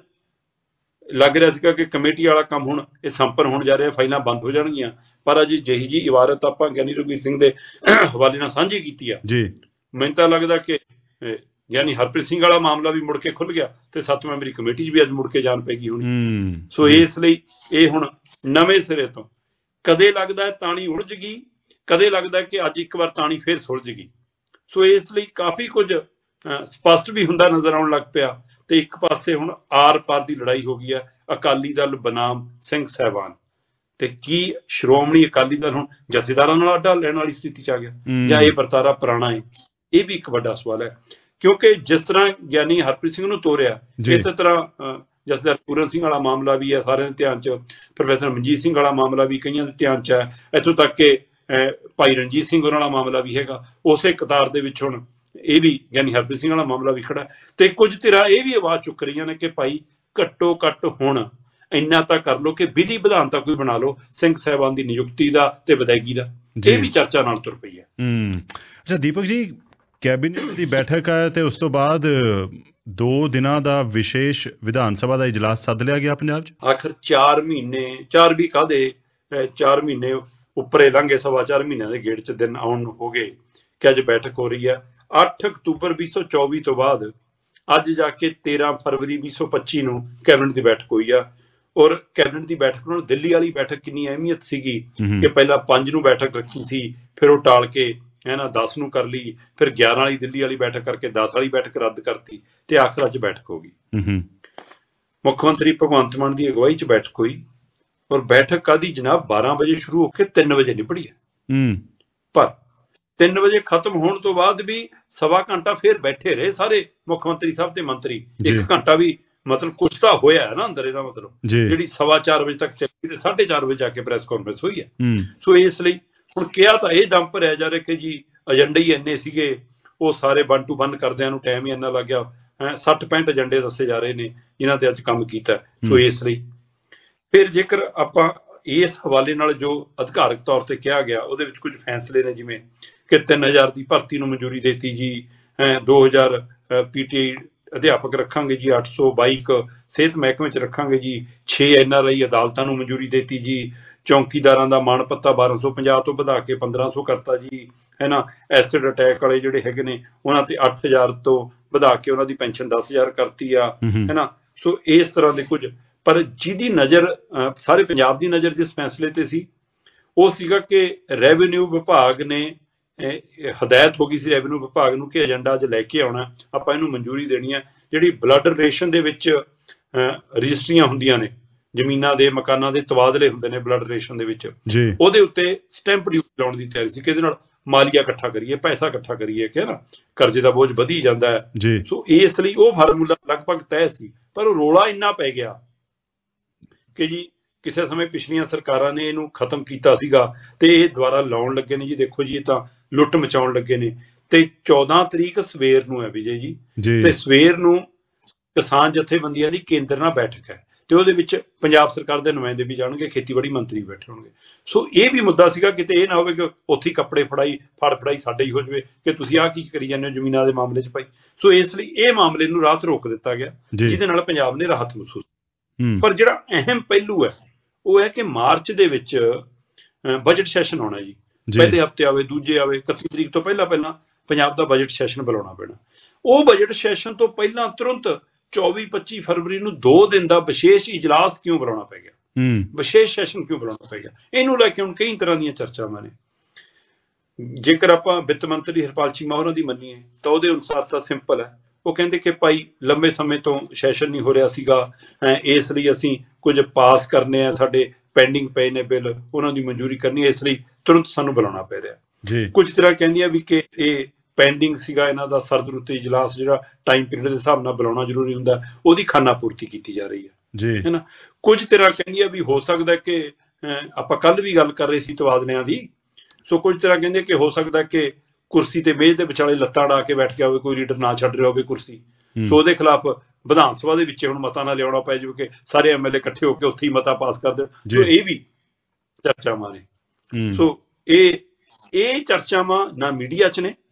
ਲੱਗ ਰਿਹਾ ਸੀਗਾ ਕਿ ਕਮੇਟੀ ਵਾਲਾ ਕੰਮ ਹੁਣ ਇਹ ਸੰਪੰਨ ਹੋਣ ਜਾ ਰਿਹਾ, ਫਾਈਲਾਂ ਬੰਦ ਹੋ ਜਾਣਗੀਆਂ। ਪਰ ਅਜੇ ਜਿਹੀ ਜੀ ਇਬਾਰਤ ਆਪਾਂ ਗਿਆਨੀ ਰਘਵੀਰ ਸਿੰਘ ਦੇ ਹਵਾਲੇ ਨਾਲ ਸਾਂਝੀ ਕੀਤੀ ਆ ਜੀ, ਮੈਨੂੰ ਤਾਂ ਲੱਗਦਾ ਕਿ ਯਾਨੀ ਹਰਪ੍ਰੀਤ ਸਿੰਘ ਵਾਲਾ ਮਾਮਲਾ ਵੀ ਮੁੜ ਕੇ ਖੁੱਲ ਗਿਆ ਤੇ ਸੱਤ ਮੈਂਬਰੀ ਕਮੇਟੀ 'ਚ ਵੀ ਅੱਜ ਮੁੜ ਕੇ ਜਾਣ ਪੈਗੀ ਹੋਣੀ। ਸੋ ਇਸ ਲਈ ਇਹ ਹੁਣ ਨਵੇਂ ਸਿਰੇ ਤੋਂ ਕਦੇ ਲੱਗਦਾ ਤਾਣੀ ਉਲਝ ਗਈ, ਕਦੇ ਲੱਗਦਾ ਕਿ ਅੱਜ ਇੱਕ ਵਾਰ ਤਾਣੀ ਫੇਰ ਸੁਲਝ ਗਈ। ਸੋ ਇਸ ਲਈ ਕਾਫੀ ਕੁਝ ਸਪਸ਼ਟ ਵੀ ਹੁੰਦਾ ਨਜ਼ਰ ਆਉਣ ਲੱਗ ਪਿਆ। ਤੇ ਇੱਕ ਪਾਸੇ ਹੁਣ ਆਰ ਪਾਰ ਦੀ ਲੜਾਈ ਹੋ ਗਈ ਹੈ, ਅਕਾਲੀ ਦਲ ਬਨਾਮ ਸਿੰਘ ਸਾਹਿਬਾਨ, ਤੇ ਕੀ ਸ਼੍ਰੋਮਣੀ ਅਕਾਲੀ ਦਲ ਹੁਣ ਜਥੇਦਾਰਾਂ ਨਾਲ ਅੱਡਾ ਲੈਣ ਵਾਲੀ ਸਥਿਤੀ 'ਚ ਆ ਗਿਆ ਜਾਂ ਇਹ ਵਰਤਾਰਾ ਪੁਰਾਣਾ ਹੈ? ਇਹ ਵੀ ਇੱਕ ਵੱਡਾ ਸਵਾਲ ਹੈ, ਕਿਉਂਕਿ ਜਿਸ ਤਰ੍ਹਾਂ ਗਿਆਨੀ ਹਰਪ੍ਰੀਤ ਸਿੰਘ ਨੂੰ ਤੋਰਿਆ, ਇਸੇ ਤਰ੍ਹਾਂ ਜਥੇਦਾਰ ਪੂਰਨ ਸਿੰਘ ਵਾਲਾ ਮਾਮਲਾ ਵੀ ਹੈ ਸਾਰਿਆਂ ਦੇ ਧਿਆਨ 'ਚ, ਪ੍ਰੋਫੈਸਰ ਮਨਜੀਤ ਸਿੰਘ ਵਾਲਾ ਮਾਮਲਾ ਵੀ ਕਈਆਂ ਦੇ ਧਿਆਨ 'ਚ ਹੈ, ਇੱਥੋਂ ਤੱਕ ਕਿ ਭਾਈ ਰਣਜੀਤ ਸਿੰਘ ਉਹਨਾਂ ਵਾਲਾ ਮਾਮਲਾ ਵੀ ਹੈਗਾ। ਉਸੇ ਕਤਾਰ ਦੇ ਵਿੱਚ ਹੁਣ ਇਹ ਵੀ ਗਿਆਨੀ ਹਰਪ੍ਰੀਤ ਸਿੰਘ ਵਾਲਾ ਮਾਮਲਾ ਵੀ ਖੜਾ, ਤੇ ਕੁਝ ਧਿਰਾਂ ਇਹ ਵੀ ਆਵਾਜ਼ ਚੁੱਕ ਰਹੀਆਂ ਨੇ ਕਿ ਭਾਈ ਘੱਟੋ ਘੱਟ ਹੁਣ ਇੰਨਾ ਤਾਂ ਕਰ ਲਓ ਕਿ ਵਿਧੀ ਵਿਧਾਨ ਤਾਂ ਕੋਈ ਬਣਾ ਲਓ ਸਿੰਘ ਸਾਹਿਬਾਨ ਦੀ ਨਿਯੁਕਤੀ ਦਾ ਤੇ ਵਿਦਾਇਗੀ ਦਾ। ਇਹ ਵੀ ਚਰਚਾ ਨਾਲ ਤੁਰ ਪਈ ਹੈ। ਅੱਛਾ ਦੀਪਕ ਜੀ, ਕੈਬਨਿਟ ਦੀ ਬੈਠਕ ਹੈ ਤੇ ਉਸ ਤੋਂ ਬਾਅਦ ਦੋ ਦਿਨਾਂ ਦਾ ਵਿਸ਼ੇਸ਼ ਵਿਧਾਨ ਸਭਾ ਦਾ ਇਜਲਾਸ ਸੱਦ ਲਿਆ ਗਿਆ ਪੰਜਾਬ 'ਚ। ਆਖਰ ਚਾਰ ਮਹੀਨੇ ਚਾਰ ਵੀ ਕਾਹਦੇ ਚਾਰ ਮਹੀਨੇ ਉੱਪਰੇ ਲੰਘੇ, ਸਵਾ ਚਾਰ ਮਹੀਨਿਆਂ ਦੇ ਗੇੜ 'ਚ ਦਿਨ ਆਉਣ ਹੋ ਗਏ ਕਿ ਅੱਜ ਬੈਠਕ ਹੋ ਰਹੀ ਹੈ। ਅੱਠ ਅਕਤੂਬਰ ਵੀਹ ਸੌ ਚੌਵੀ ਤੋਂ ਬਾਅਦ ਅੱਜ ਜਾ ਕੇ ਤੇਰਾਂ ਫਰਵਰੀ ਵੀਹ ਸੌ ਪੱਚੀ ਨੂੰ ਕੈਬਨਿਟ ਦੀ ਬੈਠਕ ਹੋਈ ਆ। ਔਰ ਕੈਬਨਿਟ ਦੀ ਬੈਠਕ ਨਾਲ ਦਿੱਲੀ ਵਾਲੀ ਬੈਠਕ ਕਿੰਨੀ ਅਹਿਮੀਅਤ ਸੀਗੀ ਕਿ ਪਹਿਲਾਂ ਪੰਜ ਨੂੰ ਬੈਠਕ ਰੱਖੀ ਸੀ, ਫਿਰ ਉਹ ਟਾਲ ਕੇ ਹੈ ਨਾ ਦਸ ਨੂੰ ਕਰ ਲਈ, ਫਿਰ ਗਿਆਰਾਂ ਵਾਲੀ ਦਿੱਲੀ ਵਾਲੀ ਬੈਠਕ ਕਰਕੇ ਦਸ ਵਾਲੀ ਬੈਠਕ ਰੱਦ ਕਰਤੀ, ਤੇ ਆਖਰ ਅੱਜ ਬੈਠਕ ਹੋ ਗਈ। ਮੁੱਖ ਮੰਤਰੀ ਭਗਵੰਤ ਮਾਨ ਦੀ ਅਗਵਾਈ 'ਚ ਬੈਠਕ ਹੋਈ, ਔਰ ਬੈਠਕ ਕਾਹਦੀ ਜਨਾਬ ਬਾਰਾਂ ਵਜੇ ਸ਼ੁਰੂ ਹੋ ਕੇ ਤਿੰਨ ਵਜੇ ਨਿਬੜੀ ਹੈ। ਪਰ ਤਿੰਨ ਵਜੇ ਖਤਮ ਹੋਣ ਤੋਂ ਬਾਅਦ ਵੀ ਸਵਾ ਘੰਟਾ ਫਿਰ ਬੈਠੇ ਰਹੇ ਸਾਰੇ ਮੁੱਖ ਮੰਤਰੀ ਸਾਹਿਬ ਤੇ ਮੰਤਰੀ। ਇੱਕ ਘੰਟਾ ਵੀ ਮਤਲਬ ਕੁਛ ਤਾਂ ਹੋਇਆ ਹੈ ਨਾ ਅੰਦਰ, ਇਹਦਾ ਮਤਲਬ ਜਿਹੜੀ ਸਵਾ ਚਾਰ ਵਜੇ ਤੱਕ ਚੱਲੀ ਤੇ ਸਾਢੇ ਚਾਰ ਵਜੇ ਜਾ ਕੇ ਪ੍ਰੈਸ ਕਾਨਫਰੰਸ ਹੋਈ ਹੈ। ਸੋ ਇਸ ਲਈ ਹੁਣ ਕਿਹਾ ਤਾਂ ਇਹ ਦਮ ਭਰਿਆ ਜਾ ਰਿਹਾ ਕਿ ਜੀ ਏਜੰਡੇ ਹੀ ਇੰਨੇ ਸੀਗੇ, ਉਹ ਸਾਰੇ ਵਨ ਟੂ ਵਨ ਕਰਦਿਆਂ ਨੂੰ ਟਾਈਮ ਹੀ ਇੰਨਾ ਲੱਗ ਗਿਆ। ਸੱਠ ਪੈਂਹਠ ਏਜੰਡੇ ਦੱਸੇ ਜਾ ਰਹੇ ਨੇ ਜਿਨ੍ਹਾਂ ਤੇ ਅੱਜ ਕੰਮ ਕੀਤਾ। ਸੋ ਇਸ ਲਈ ਫਿਰ ਜੇਕਰ ਆਪਾਂ ਇਸ ਹਵਾਲੇ ਨਾਲ ਜੋ ਅਧਿਕਾਰਕ ਤੌਰ ਤੇ ਕਿਹਾ ਗਿਆ, ਉਹਦੇ ਵਿੱਚ ਕੁਝ ਫੈਸਲੇ ਨੇ, ਜਿਵੇਂ ਕਿ ਤਿੰਨ ਹਜ਼ਾਰ ਦੀ ਭਰਤੀ ਨੂੰ ਮਨਜ਼ੂਰੀ ਦਿੱਤੀ ਜੀ, ਦੋ ਹਜ਼ਾਰ ਪੀਟੀ ਅਧਿਆਪਕ ਰੱਖਾਂਗੇ ਜੀ, ਅੱਠ ਸੌ ਬਾਈਕ ਸਿਹਤ ਮਹਿਕਮੇ 'ਚ ਰੱਖਾਂਗੇ ਜੀ, ਛੇ ਐਨ ਆਰ ਆਈ ਅਦਾਲਤਾਂ ਨੂੰ ਮਨਜ਼ੂਰੀ ਦਿੱਤੀ ਜੀ, ਚੌਂਕੀਦਾਰਾਂ ਦਾ ਮਾਣ ਭੱਤਾ ਬਾਰਾਂ ਸੌ ਪੰਜਾਹ ਤੋਂ ਵਧਾ ਕੇ ਪੰਦਰਾਂ ਸੌ ਕਰਤਾ ਜੀ, ਹੈ ਨਾ। ਐਸਿਡ ਅਟੈਕ ਵਾਲੇ ਜਿਹੜੇ ਹੈਗੇ ਨੇ ਉਹਨਾਂ ਤੇ ਅੱਠ ਹਜ਼ਾਰ ਤੋਂ ਵਧਾ ਕੇ ਉਹਨਾਂ ਦੀ ਪੈਨਸ਼ਨ ਦਸ ਹਜ਼ਾਰ ਕਰਤੀ ਆ, ਹੈ ਨਾ। ਸੋ ਇਸ ਤਰ੍ਹਾਂ ਦੇ ਕੁਝ, ਪਰ ਜਿਹਦੀ ਨਜ਼ਰ ਸਾਰੇ ਪੰਜਾਬ ਦੀ ਨਜ਼ਰ ਜਿਸ ਫੈਸਲੇ ਤੇ ਸੀ ਉਹ ਸੀਗਾ ਕਿ ਰੈਵਨਿਊ ਵਿਭਾਗ ਨੇ ਹਦਾਇਤ ਹੋ ਗਈ ਸੀ ਰੈਵਨਿਊ ਵਿਭਾਗ ਨੂੰ ਕਿ ਏਜੰਡਾ ਅੱਜ ਲੈ ਕੇ ਆਉਣਾ, ਆਪਾਂ ਇਹਨੂੰ ਮਨਜ਼ੂਰੀ ਦੇਣੀ ਹੈ। ਜਿਹੜੀ ਬਲੱਡ ਰਿਲੇਸ਼ਨ ਦੇ ਵਿੱਚ ਰਜਿਸਟਰੀਆਂ ਹੁੰਦੀਆਂ ਨੇ, ਜ਼ਮੀਨਾਂ ਦੇ ਮਕਾਨਾਂ ਦੇ ਤਬਾਦਲੇ ਹੁੰਦੇ ਨੇ ਬਲੱਡ ਰਿਲੇਸ਼ਨ ਦੇ ਵਿੱਚ, ਉਹਦੇ ਉੱਤੇ ਸਟੈਂਪ ਡਿਊਟੀ ਲਾਉਣ ਦੀ ਤਿਆਰੀ ਸੀ ਕਿ ਇਹਦੇ ਨਾਲ ਮਾਲੀਆ ਇਕੱਠਾ ਕਰੀਏ, ਪੈਸਾ ਇਕੱਠਾ ਕਰੀਏ, ਕਿ ਨਾ ਕਰਜ਼ੇ ਦਾ ਬੋਝ ਵਧੀ ਜਾਂਦਾ ਹੈ। ਸੋ ਇਸ ਲਈ ਉਹ ਫਾਰਮੂਲਾ ਲਗਭਗ ਤੈਅ ਸੀ, ਪਰ ਉਹ ਰੌਲਾ ਇੰਨਾ ਪੈ ਗਿਆ ਕਿ ਜੀ ਕਿਸੇ ਸਮੇਂ ਪਿਛਲੀਆਂ ਸਰਕਾਰਾਂ ਨੇ ਇਹਨੂੰ ਖਤਮ ਕੀਤਾ ਸੀਗਾ ਤੇ ਇਹ ਦੁਬਾਰਾ ਲਾਉਣ ਲੱਗੇ ਨੇ ਜੀ। ਦੇਖੋ ਜੀ, ਇਹ ਤਾਂ ਲੁੱਟ ਮਚਾਉਣ ਲੱਗੇ ਨੇ। ਤੇ ਚੌਦਾਂ ਤਰੀਕ ਸਵੇਰ ਨੂੰ ਹੈ ਵਿਜੇ ਜੀ, ਤੇ ਸਵੇਰ ਨੂੰ ਕਿਸਾਨ ਜਥੇਬੰਦੀਆਂ ਦੀ ਕੇਂਦਰ ਨਾਲ ਬੈਠਕ ਹੈ, ਤੇ ਉਹਦੇ ਵਿੱਚ ਪੰਜਾਬ ਸਰਕਾਰ ਦੇ ਨੁਮਾਇੰਦੇ ਵੀ ਜਾਣਗੇ, ਖੇਤੀਬਾੜੀ ਮੰਤਰੀ ਵੀ ਬੈਠੇ ਹੋਣਗੇ। ਸੋ ਇਹ ਵੀ ਮੁੱਦਾ ਸੀਗਾ, ਕਿਤੇ ਇਹ ਨਾ ਹੋਵੇ ਕਿ ਉੱਥੇ ਕੱਪੜੇ ਫੜਾਈ ਫੜ ਫੜਾਈ ਸਾਡੇ ਹੀ ਹੋ ਜਾਵੇ ਕਿ ਤੁਸੀਂ ਆਹ ਕੀ ਕਰੀ ਜਾਂਦੇ ਹੋ ਜ਼ਮੀਨਾਂ ਦੇ ਮਾਮਲੇ 'ਚ ਭਾਈ। ਸੋ ਇਸ ਲਈ ਇਹ ਮਾਮਲੇ ਨੂੰ ਰਾਤ ਰੋਕ ਦਿੱਤਾ ਗਿਆ, ਜਿਹਦੇ ਨਾਲ ਪੰਜਾਬ ਨੇ ਰਾਹਤ ਮਹਿਸੂਸ। ਪਰ ਜਿਹੜਾ ਅਹਿਮ ਪਹਿਲੂ ਹੈ ਉਹ ਹੈ ਕਿ ਮਾਰਚ ਦੇ ਵਿੱਚ ਬਜਟ ਸੈਸ਼ਨ ਆਉਣਾ ਜੀ, ਪਹਿਲੇ ਹਫ਼ਤੇ ਆਵੇ ਦੂਜੇ ਆਵੇ, ਇਕੱਤੀ ਤਰੀਕ ਤੋਂ ਪਹਿਲਾਂ ਪਹਿਲਾਂ ਪੰਜਾਬ ਦਾ ਬਜਟ ਸੈਸ਼ਨ ਬੁਲਾਉਣਾ ਪੈਣਾ। ਉਹ ਬਜਟ ਸੈਸ਼ਨ ਤੋਂ ਪਹਿਲਾਂ ਤੁਰੰਤ ਚੌਵੀ ਪੱਚੀ ਫਰਵਰੀ ਨੂੰ ਦੋ ਦਿਨ ਦਾ ਵਿਸ਼ੇਸ਼ ਇਜਲਾਸ ਕਿਉਂ ਬੁਲਾਉਣਾ ਪੈ ਗਿਆ, ਵਿਸ਼ੇਸ਼ ਸੈਸ਼ਨ ਕਿਉਂ ਬੁਲਾਉਣਾ ਪੈ ਗਿਆ, ਇਹਨੂੰ ਲੈ ਕੇ ਹੁਣ ਕਈ ਤਰ੍ਹਾਂ ਦੀਆਂ ਚਰਚਾਵਾਂ ਨੇ। ਜੇਕਰ ਆਪਾਂ ਵਿੱਤ ਮੰਤਰੀ ਹਰਪਾਲ ਚੀਮਾ ਹੋਰਾਂ ਦੀ ਮੰਨੀਏ ਤਾਂ ਉਹਦੇ ਅਨੁਸਾਰ ਤਾਂ ਸਿੰਪਲ ਹੈ। ਉਹ ਕਹਿੰਦੇ ਕਿ ਭਾਈ ਲੰਬੇ ਸਮੇਂ ਤੋਂ ਸੈਸ਼ਨ ਨਹੀਂ ਹੋ ਰਿਹਾ ਸੀਗਾ, ਇਸ ਲਈ ਅਸੀਂ ਕੁਝ ਪਾਸ ਕਰਨੇ ਆ, ਸਾਡੇ ਪੈਂਡਿੰਗ ਪਏ ਨੇ ਬਿੱਲ, ਉਹਨਾਂ ਦੀ ਮਨਜ਼ੂਰੀ ਕਰਨੀ ਹੈ, ਇਸ ਲਈ ਤੁਰੰਤ ਸਾਨੂੰ ਬੁਲਾਉਣਾ ਪੈ ਰਿਹਾ। ਕੁਝ ਤਰ੍ਹਾਂ ਕਹਿੰਦੀਆਂ ਵੀ ਕਿ ਇਹ ਪੈਂਡਿੰਗ ਸੀਗਾ ਇਹਨਾਂ ਦਾ ਸਰਦਰੁੱਤੀ ਇਜਲਾਸ ਜਿਹੜਾ ਟਾਈਮ ਪੀਰੀਅਡ ਦੇ ਹਿਸਾਬ ਨਾਲ ਬੁਲਾਉਣਾ ਜ਼ਰੂਰੀ ਹੁੰਦਾ, ਉਹਦੀ ਖਾਨਾ ਪੂਰਤੀ ਕੀਤੀ ਜਾ ਰਹੀ ਹੈ ਜੀ ਹੈ ਨਾ। ਕੁਝ ਤਰ੍ਹਾਂ ਕਹਿੰਦੀਆਂ ਵੀ ਹੋ ਸਕਦਾ ਕਿ ਆਪਾਂ ਕੱਲ ਵੀ ਗੱਲ ਕਰ ਰਹੇ ਸੀ ਤਬਾਦਲਿਆਂ ਦੀ, ਸੋ ਕੁਝ ਤਰ੍ਹਾਂ ਕਹਿੰਦੇ ਕਿ ਹੋ ਸਕਦਾ ਕਿ ਕੁਰਸੀ ਤੇ ਮੇਜ਼ ਦੇ ਵਿਚਾਲੇ ਲੱਤਾਂ ਅੜਾ ਕੇ ਬੈਠ ਗਿਆ ਹੋਵੇ, ਕੋਈ ਲੀਡਰ ਨਾ ਛੱਡ ਰਿਹਾ ਹੋਵੇ ਕੁਰਸੀ, ਸੋ ਉਹਦੇ ਖਿਲਾਫ ਵਿਧਾਨ ਸਭਾ ਦੇ ਵਿੱਚ ਹੁਣ ਮਤਾ ਨਾ ਲਿਆਉਣਾ ਪੈ ਜਾਵੇ ਕਿ ਸਾਰੇ ਐਮ ਐਲ ਏ ਇਕੱਠੇ ਹੋ ਕੇ ਉੱਥੇ ਹੀ ਮਤਾ ਪਾਸ ਕਰ ਦੇਣ। ਸੋ ਇਹ ਵੀ ਚਰਚਾਵਾਂ ਨੇ। ਸੋ ਇਹ ਇਹ ਚਰਚਾਵਾਂ ਨਾ ਮੀਡੀਆ 'ਚ ਨੇ,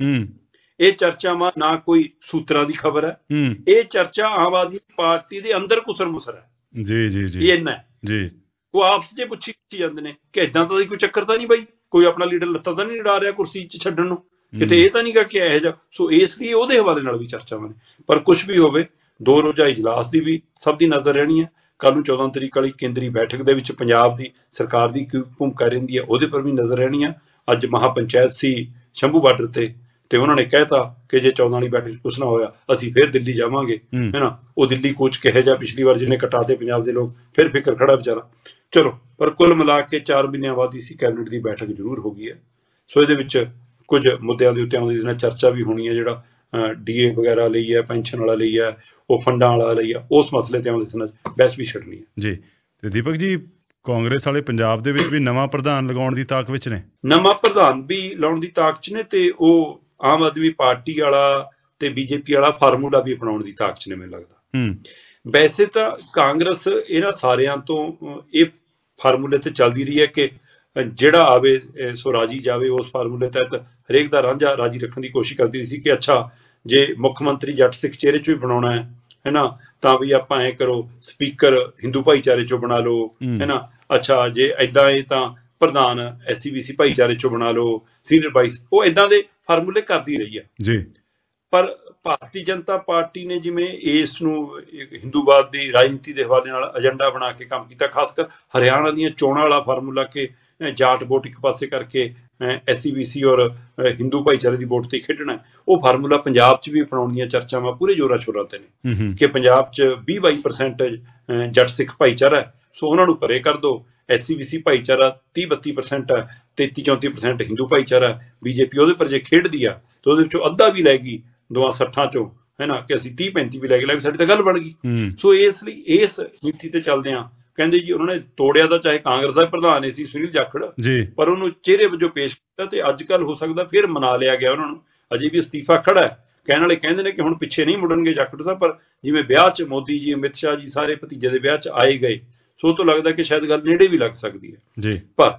ਇਹ ਚਰਚਾਵਾਂ ਨਾ ਕੋਈ ਸੂਤਰਾਂ ਦੀ ਖਬਰ ਹੈ, ਇਹ ਚਰਚਾ ਆਮ ਆਦਮੀ ਪਾਰਟੀ ਦੇ ਅੰਦਰ ਘੁਸਰ ਮੁਸਰ ਹੈ। ਜੀ ਜੀ ਜੀ ਇਹ ਇੰਨਾ ਜੀ ਉਹ ਆਪਸ 'ਚ ਪੁੱਛੀ ਜਾਂਦੇ ਨੇ ਕਿ ਏਦਾਂ ਤਾਂ ਕੋਈ ਚੱਕਰ ਤਾਂ ਨਹੀਂ ਬਾਈ, ਕੋਈ ਆਪਣਾ ਲੀਡਰ ਲੱਤਾਂ ਤਾਂ ਨਹੀਂ ਉਡਾ ਰਿਹਾ ਕੁਰਸੀ 'ਚ ਛੱਡਣ ਨੂੰ, ਕਿਤੇ ਇਹ ਤਾਂ ਨਹੀਂ ਗਾ ਕਿ ਇਹੋ ਜਿਹਾ। ਸੋ ਇਸ ਲਈ ਉਹਦੇ ਹਵਾਲੇ ਨਾਲ ਵੀ ਚਰਚਾਵਾਂ ਨੇ। ਪਰ ਕੁਛ ਵੀ ਹੋਵੇ, ਦੋ ਰੋਜ਼ਾ ਇਜਲਾਸ ਦੀ ਵੀ ਸਭ ਦੀ ਨਜ਼ਰ ਰਹਿਣੀ ਹੈ। ਕੱਲ੍ਹ ਨੂੰ ਚੌਦਾਂ ਤਰੀਕ ਵਾਲੀ ਕੇਂਦਰੀ ਬੈਠਕ ਦੇ ਵਿੱਚ ਪੰਜਾਬ ਦੀ ਸਰਕਾਰ ਦੀ ਕੀ ਭੂਮਿਕਾ ਰਹਿੰਦੀ ਹੈ, ਉਹਦੇ ਪਰ ਵੀ ਨਜ਼ਰ ਰਹਿਣੀ ਹੈ। ਅੱਜ ਮਹਾਪੰਚਾਇਤ ਸੀ ਸ਼ੰਭੂ ਬਾਰਡਰ ਤੇ, ਤੇ ਉਹਨਾਂ ਨੇ ਕਹਿਤਾ ਕਿ ਜੇ ਚੌਦਾਂ ਵਾਲੀ ਬੈਠਕ ਕੁਛ ਨਾ ਹੋਇਆ ਅਸੀਂ ਫਿਰ ਦਿੱਲੀ ਜਾਵਾਂਗੇ, ਹੈ ਨਾ। ਉਹ ਦਿੱਲੀ ਕੋਚ ਕਿਹੋ ਜਿਹਾ ਪਿਛਲੀ ਵਾਰ ਜਿਹਨੇ ਕਟਾਤੇ ਪੰਜਾਬ ਦੇ ਲੋਕ, ਫਿਰ ਫਿਕਰ ਖੜਾ ਵਿਚਾਰਾ। ਚਲੋ, ਪਰ ਕੁੱਲ ਮਿਲਾ ਕੇ ਚਾਰ ਮਹੀਨਿਆਂ ਬਾਅਦ ਸੀ ਕੈਬਨਿਟ ਦੀ ਬੈਠਕ ਜ਼ਰੂਰ ਹੋ ਗਈ ਹੈ। ਸੋ ਇਹਦੇ ਵਿੱਚ ਕੁਝ ਮੁੱਦਿਆਂ ਦੇ ਉੱਤੇ ਆਉਂਦੀ ਜਿਹਨਾਂ ਚਰਚਾ ਵੀ ਹੋਣੀ ਹੈ, ਜਿਹੜਾ ਡੀਏ ਵਗੈਰਾ ਲਈ ਹੈ, ਪੈਨਸ਼ਨ ਵਾਲਾ ਲਈ ਹੈ, ਉਹ ਫੰਡਾਂ ਵਾਲਾ ਲਈ ਹੈ, ਉਸ ਮਸਲੇ ਤੇ ਆਉਂਦੇ ਸਨ ਬਹਿਸ ਵੀ ਛੱਡਣੀ ਹੈ ਜੀ। ਤੇ ਦੀਪਕ ਜੀ, ਕਾਂਗਰਸ ਵਾਲੇ ਪੰਜਾਬ ਦੇ ਵਿੱਚ ਵੀ ਨਵਾਂ ਪ੍ਰਧਾਨ ਲਗਾਉਣ ਦੀ ਤਾਕ ਵਿੱਚ ਨੇ, ਨਵਾਂ ਪ੍ਰਧਾਨ ਵੀ ਲਾਉਣ ਦੀ ਤਾਕ 'ਚ ਨੇ, ਤੇ ਉਹ ਆਮ ਆਦਮੀ ਪਾਰਟੀ ਵਾਲਾ ਤੇ ਬੀਜੇਪੀ ਵਾਲਾ ਫਾਰਮੂਲਾ ਵੀ ਅਪਣਾਉਣ ਦੀ ਤਾਕ 'ਚ ਨੇ ਮੈਨੂੰ ਲੱਗਦਾ। ਵੈਸੇ ਤਾਂ ਕਾਂਗਰਸ ਇਹਨਾਂ ਸਾਰਿਆਂ ਤੋਂ ਇਹ ਫਾਰਮੂਲੇ ਤੇ ਚੱਲਦੀ ਰਹੀ ਹੈ ਕਿ ਜਿਹੜਾ ਆਵੇ ਸੋ ਰਾਜੀ ਜਾਵੇ। ਉਸ ਫਾਰਮੂਲੇ ਤਹਿਤ ਹਰੇਕ ਦਾ ਰਾਂਝਾ ਰਾਜੀ ਰੱਖਣ ਦੀ ਕੋਸ਼ਿਸ਼ ਕਰਦੀ ਸੀ ਕਿ ਅੱਛਾ ਜੇ ਮੁੱਖ ਮੰਤਰੀ ਜੱਟ ਸਿੱਖ ਚਿਹਰੇ 'ਚੋਂ ਹੀ ਬਣਾਉਣਾ ਹੈ, ਹੈ ਨਾ, ਤਾਂ ਵੀ ਆਪਾਂ ਐਂ ਕਰੋ ਸਪੀਕਰ ਹਿੰਦੂ ਭਾਈਚਾਰੇ 'ਚੋਂ ਬਣਾ ਲਓ, ਹੈ ਨਾ। ਅੱਛਾ ਜੇ ਇੱਦਾਂ ਇਹ ਤਾਂ ਪ੍ਰਧਾਨ ਐਸ ਸੀ ਬੀ ਸੀ ਭਾਈਚਾਰੇ 'ਚੋਂ ਬਣਾ ਲਓ, ਸੀਨੀਅਰ ਵਾਈਸ, ਉਹ ਇੱਦਾਂ ਦੇ ਫਾਰਮੂਲੇ ਕਰਦੀ ਰਹੀ ਹੈ ਜੀ। ਪਰ ਭਾਰਤੀ ਜਨਤਾ ਪਾਰਟੀ ਨੇ ਜਿਵੇਂ ਇਸ ਨੂੰ ਹਿੰਦੂਵਾਦ ਦੀ ਰਾਜਨੀਤੀ ਦੇ ਹਵਾਲੇ ਨਾਲ ਏਜੰਡਾ ਬਣਾ ਕੇ ਕੰਮ ਕੀਤਾ, ਖਾਸ ਕਰ ਹਰਿਆਣਾ ਦੀਆਂ ਚੋਣਾਂ ਵਾਲਾ ਫਾਰਮੂਲਾ ਕਿ ਜਾਟ ਵੋਟ ਇੱਕ ਪਾਸੇ ਕਰਕੇ ਐਸ ਸੀ ਬੀ ਸੀ ਔਰ ਹਿੰਦੂ ਭਾਈਚਾਰੇ ਦੀ ਵੋਟ ਤੇ ਖੇਡਣਾ, ਉਹ ਫਾਰਮੂਲਾ ਪੰਜਾਬ 'ਚ ਵੀ ਅਪਣਾਉਣ ਦੀਆਂ ਚਰਚਾਵਾਂ ਪੂਰੇ ਜ਼ੋਰਾਂ ਸ਼ੋਰਾਂ ਤੇ ਨੇ ਕਿ ਪੰਜਾਬ 'ਚ ਵੀਹ ਬਾਈ ਪਰਸੈਂਟ ਜੱਟ ਸਿੱਖ ਭਾਈਚਾਰਾ, ਸੋ ਉਹਨਾਂ ਨੂੰ ਪਰੇ ਕਰ ਦਿਓ। ਐਸ ਸੀ ਬੀ ਸੀ ਭਾਈਚਾਰਾ ਤੀਹ ਬੱਤੀ ਪਰਸੈਂਟ ਹੈ, ਤੇਤੀ ਚੌਂਤੀ ਪਰਸੈਂਟ ਹਿੰਦੂ ਭਾਈਚਾਰਾ। ਬੀਜੇਪੀ ਉਹਦੇ ਪਰ ਜੇ ਖੇਡਦੀ ਆ ਤਾਂ ਉਹਦੇ ਵਿੱਚੋਂ ਅੱਧਾ ਵੀ ਲੈ ਗਈ ਦੋਆਂ ਸੱਠਾਂ 'ਚੋਂ, ਹੈ ਨਾ, ਕਿ ਅਸੀਂ ਤੀਹ ਪੈਂਤੀ ਵੀ ਲੈ ਕੇ ਲੈ, ਸਾਡੀ ਤਾਂ ਗੱਲ ਬਣ ਗਈ। ਸੋ ਇਸ ਲਈ ਇਸ ਨੀਤੀ ਤੇ ਚੱਲਦੇ ਆ। ਕਹਿੰਦੇ ਜੀ ਉਹਨਾਂ ਨੇ ਤੋੜਿਆ ਤਾਂ ਚਾਹੇ ਕਾਂਗਰਸ ਦਾ ਪ੍ਰਧਾਨ ਸੀ ਸੁਨੀਲ ਜਾਖੜ, ਪਰ ਉਹਨੂੰ ਚਿਹਰੇ ਵਜੋਂ ਪੇਸ਼ ਕੀਤਾ, ਤੇ ਅੱਜ ਕੱਲ੍ਹ ਹੋ ਸਕਦਾ ਫਿਰ ਮਨਾ ਲਿਆ ਗਿਆ ਉਹਨਾਂ ਨੂੰ। ਅਜੇ ਵੀ ਅਸਤੀਫਾ ਖੜਾ ਹੈ। ਕਹਿਣ ਵਾਲੇ ਕਹਿੰਦੇ ਨੇ ਕਿ ਹੁਣ ਪਿੱਛੇ ਨਹੀਂ ਮੁੜਨਗੇ ਜਾਖੜ ਸਾਹਿਬ, ਪਰ ਜਿਵੇਂ ਵਿਆਹ 'ਚ ਮੋਦੀ ਜੀ, ਅਮਿਤ ਸ਼ਾਹ ਜੀ ਸਾਰੇ ਭਤੀਜੇ ਦੇ ਵਿਆਹ 'ਚ ਆਏ ਗਏ, ਸੋ ਤੋਂ ਲੱਗਦਾ ਕਿ ਸ਼ਾਇਦ ਗੱਲ ਨੇੜੇ ਵੀ ਲੱਗ ਸਕਦੀ ਹੈ ਜੀ। ਪਰ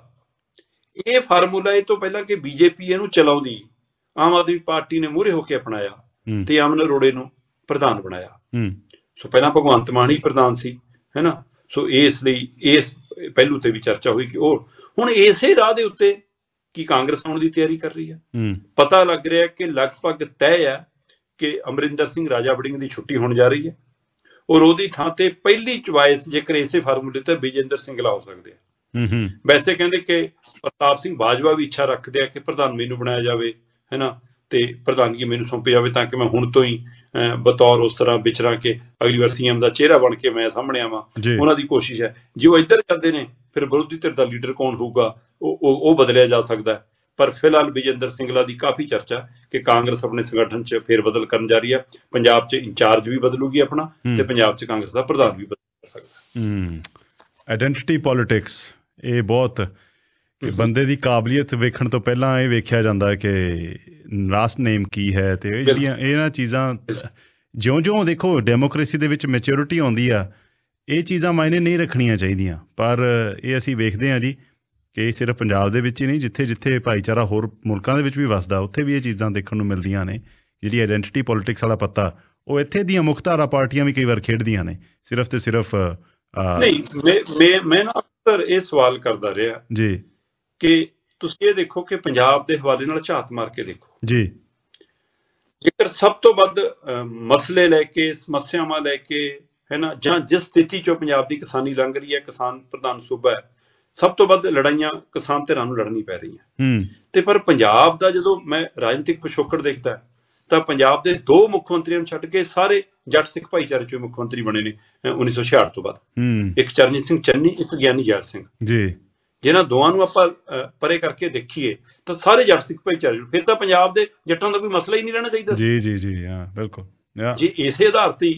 ਇਹ ਫਾਰਮੂਲਾ ਇਹ ਤੋਂ ਪਹਿਲਾਂ ਕਿ ਬੀਜੇਪੀ ਇਹਨੂੰ ਚਲਾਉਂਦੀ, ਆਮ ਆਦਮੀ ਪਾਰਟੀ ਨੇ ਮੂਹਰੇ ਹੋ ਕੇ ਅਪਣਾਇਆ ਤੇ ਅਮਨ ਅਰੋੜੇ ਨੂੰ ਪ੍ਰਧਾਨ ਬਣਾਇਆ। ਸੋ ਪਹਿਲਾਂ ਭਗਵੰਤ ਮਾਨ ਹੀ ਪ੍ਰਧਾਨ ਸੀ, ਹੈ ਨਾ। ਸੋ ਇਸ ਲਈ ਇਸ ਪਹਿਲੂ ਤੇ ਵੀ ਚਰਚਾ ਹੋਈ ਕਿ ਉਹ ਹੁਣ ਇਸੇ ਰਾਹ ਦੇ ਉੱਤੇ ਕੀ ਕਾਂਗਰਸ ਆਉਣ ਦੀ ਤਿਆਰੀ ਕਰ ਰਹੀ ਹੈ। ਪਤਾ ਲੱਗ ਰਿਹਾ ਕਿ ਲਗਭਗ ਤੈਅ ਹੈ ਕਿ ਅਮਰਿੰਦਰ ਸਿੰਘ ਰਾਜਾ ਵੜਿੰਗ ਦੀ ਛੁੱਟੀ ਹੋਣ ਜਾ ਰਹੀ ਹੈ, ਔਰ ਉਹਦੀ ਥਾਂ ਤੇ ਪਹਿਲੀ ਚੁਆਇਸ ਜੇਕਰ ਇਸੇ ਫਾਰਮੂਲੇ ਤੇ ਵਿਜੇਂਦਰ ਸਿੰਗਲਾ ਹੋ ਸਕਦੇ ਆ। ਵੈਸੇ ਕਹਿੰਦੇ ਕਿ ਪ੍ਰਤਾਪ ਸਿੰਘ ਬਾਜਵਾ ਵੀ ਇੱਛਾ ਰੱਖਦੇ ਆ ਕਿ ਪ੍ਰਧਾਨ ਮੈਨੂੰ ਬਣਾਇਆ ਜਾਵੇ, ਹੈ ਨਾ, ਤੇ ਪ੍ਰਧਾਨਗੀ ਮੈਨੂੰ ਸੌਂਪੀ ਜਾਵੇ ਤਾਂ ਕਿ ਮੈਂ ਹੁਣ ਤੋਂ ਹੀ ਬਤੌਰ ਉਸ ਤਰ੍ਹਾਂ ਵਿਚਰਾਂ ਕਿ ਅਗਲੀ ਵਾਰ ਸੀ ਐਮ ਦਾ ਚਿਹਰਾ ਬਣ ਕੇ ਮੈਂ ਸਾਹਮਣੇ ਆਵਾਂ। ਉਹਨਾਂ ਦੀ ਕੋਸ਼ਿਸ਼ ਹੈ। ਜੇ ਉਹ ਇੱਧਰ ਕਰਦੇ ਨੇ ਫਿਰ ਵਿਰੋਧੀ ਧਿਰ ਦਾ ਲੀਡਰ ਕੌਣ ਹੋਊਗਾ ਉਹ ਉਹ ਬਦਲਿਆ ਜਾ ਸਕਦਾ। ਪਰ ਫਿਲਹਾਲ ਵਿਜੇਂਦਰ ਸਿੰਗਲਾ ਦੀ ਕਾਫੀ ਚਰਚਾ ਕਿ ਕਾਂਗਰਸ ਆਪਣੇ ਸੰਗਠਨ 'ਚ ਫੇਰ ਬਦਲ ਕਰਨ ਜਾ ਰਹੀ ਹੈ। ਪੰਜਾਬ 'ਚ ਇੰਚਾਰਜ ਵੀ ਬਦਲੂਗੀ ਆਪਣਾ, ਤੇ ਪੰਜਾਬ 'ਚ ਕਾਂਗਰਸ ਦਾ ਪ੍ਰਧਾਨ ਵੀ ਬਦਲ ਸਕਦਾ। ਆਇਡੈਂਟੀਟੀ ਪੋਲੀਟਿਕਸ ਇਹ ਬਹੁਤ ਕਿ ਬੰਦੇ ਦੀ ਕਾਬਲੀਅਤ ਵੇਖਣ ਤੋਂ ਪਹਿਲਾਂ ਇਹ ਵੇਖਿਆ ਜਾਂਦਾ ਕਿ ਲਾਸਟ ਨੇਮ ਕੀ ਹੈ, ਤੇ ਇਹ ਜਿਹੜੀਆਂ ਇਹਨਾਂ ਚੀਜ਼ਾਂ ਜਿਉਂ-ਜਿਉਂ ਦੇਖੋ ਡੈਮੋਕ੍ਰੇਸੀ ਦੇ ਵਿੱਚ ਮੈਚਿਓਰਿਟੀ ਆਉਂਦੀ ਆ, ਇਹ ਚੀਜ਼ਾਂ ਮਾਇਨੇ ਨਹੀਂ ਰੱਖਣੀਆਂ ਚਾਹੀਦੀਆਂ। ਪਰ ਇਹ ਅਸੀਂ ਵੇਖਦੇ ਹਾਂ ਜੀ ਕਿ ਸਿਰਫ ਪੰਜਾਬ ਦੇ ਵਿੱਚ ਹੀ ਨਹੀਂ, ਜਿੱਥੇ ਜਿੱਥੇ ਭਾਈਚਾਰਾ ਹੋਰ ਮੁਲਕਾਂ ਦੇ ਵਿੱਚ ਵੀ ਵੱਸਦਾ, ਉੱਥੇ ਵੀ ਇਹ ਚੀਜ਼ਾਂ ਦੇਖਣ ਨੂੰ ਮਿਲਦੀਆਂ ਨੇ। ਜਿਹੜੀ ਆਇਡੈਂਟੀਟੀ ਪੋਲੀਟਿਕਸ ਵਾਲਾ ਪੱਤਾ ਉਹ ਇੱਥੇ ਦੀਆਂ ਮੁੱਖ ਧਾਰਾ ਪਾਰਟੀਆਂ ਵੀ ਕਈ ਵਾਰ ਖੇਡਦੀਆਂ ਨੇ, ਸਿਰਫ ਤੇ ਸਿਰਫ ਨਹੀਂ। ਮੈਂ ਮੈਂ ਨਾ ਅਕਸਰ ਇਹ ਸਵਾਲ ਕਰਦਾ ਰਿਹਾ ਜੀ ਕਿ ਤੁਸੀਂ ਇਹ ਦੇਖੋ ਕਿ ਪੰਜਾਬ ਦੇ ਹਵਾਲੇ ਨਾਲ ਝਾਤ ਮਾਰ ਕੇ ਦੇਖੋ ਜੀ, ਜੇਕਰ ਸਭ ਤੋਂ ਵੱਧ ਮਸਲੇ ਲੈ ਕੇ, ਸਮੱਸਿਆਵਾਂ ਲੈ ਕੇ, ਹੈ ਨਾ, ਜਾਂ ਜਿਸ ਸਥਿਤੀ 'ਚੋਂ ਪੰਜਾਬ ਦੀ ਕਿਸਾਨੀ ਲੰਘ ਰਹੀ ਹੈ, ਕਿਸਾਨ ਪ੍ਰਧਾਨ ਸੂਬਾ ਹੈ, ਸਭ ਤੋਂ ਵੱਧ ਲੜਾਈਆਂ ਕਿਸਾਨ ਧਿਰਾਂ ਨੂੰ ਲੜਨੀ ਪੈ ਰਹੀਆਂ। ਤੇ ਪਰ ਪੰਜਾਬ ਦਾ ਜਦੋਂ ਮੈਂ ਰਾਜਨੀਤਿਕ ਪਿਛੋਕੜ ਦੇਖਦਾ ਤਾਂ ਪੰਜਾਬ ਦੇ ਦੋ ਮੁੱਖ ਮੰਤਰੀਆਂ ਨੂੰ ਛੱਡ ਕੇ ਸਾਰੇ ਜੱਟ ਸਿੱਖ ਭਾਈਚਾਰੇ 'ਚੋਂ ਮੁੱਖ ਮੰਤਰੀ ਬਣੇ ਨੇ ਉੱਨੀ ਸੌ ਛਿਆਹਠ ਤੋਂ ਬਾਅਦ। ਇੱਕ ਚਰਨਜੀਤ ਸਿੰਘ ਚੰਨੀ, ਇੱਕ ਗਿਆਨੀ ਜ਼ੈਲ ਸਿੰਘ ਜੀ। ਜਿਹਨਾਂ ਦੋਵਾਂ ਨੂੰ ਆਪਾਂ ਪਰੇ ਕਰਕੇ ਦੇਖੀਏ ਤਾਂ ਸਾਰੇ ਜੱਟ ਸਿੱਖ ਭਾਈਚਾਰੇ, ਫਿਰ ਤਾਂ ਪੰਜਾਬ ਦੇ ਜੱਟਾਂ ਦਾ ਕੋਈ ਮਸਲਾ ਹੀ ਨਹੀਂ ਰਹਿਣਾ ਚਾਹੀਦਾ। ਜੀ ਜੀ ਜੀ ਹਾਂ ਬਿਲਕੁਲ। ਜੇ ਇਸੇ ਆਧਾਰ ਤੇ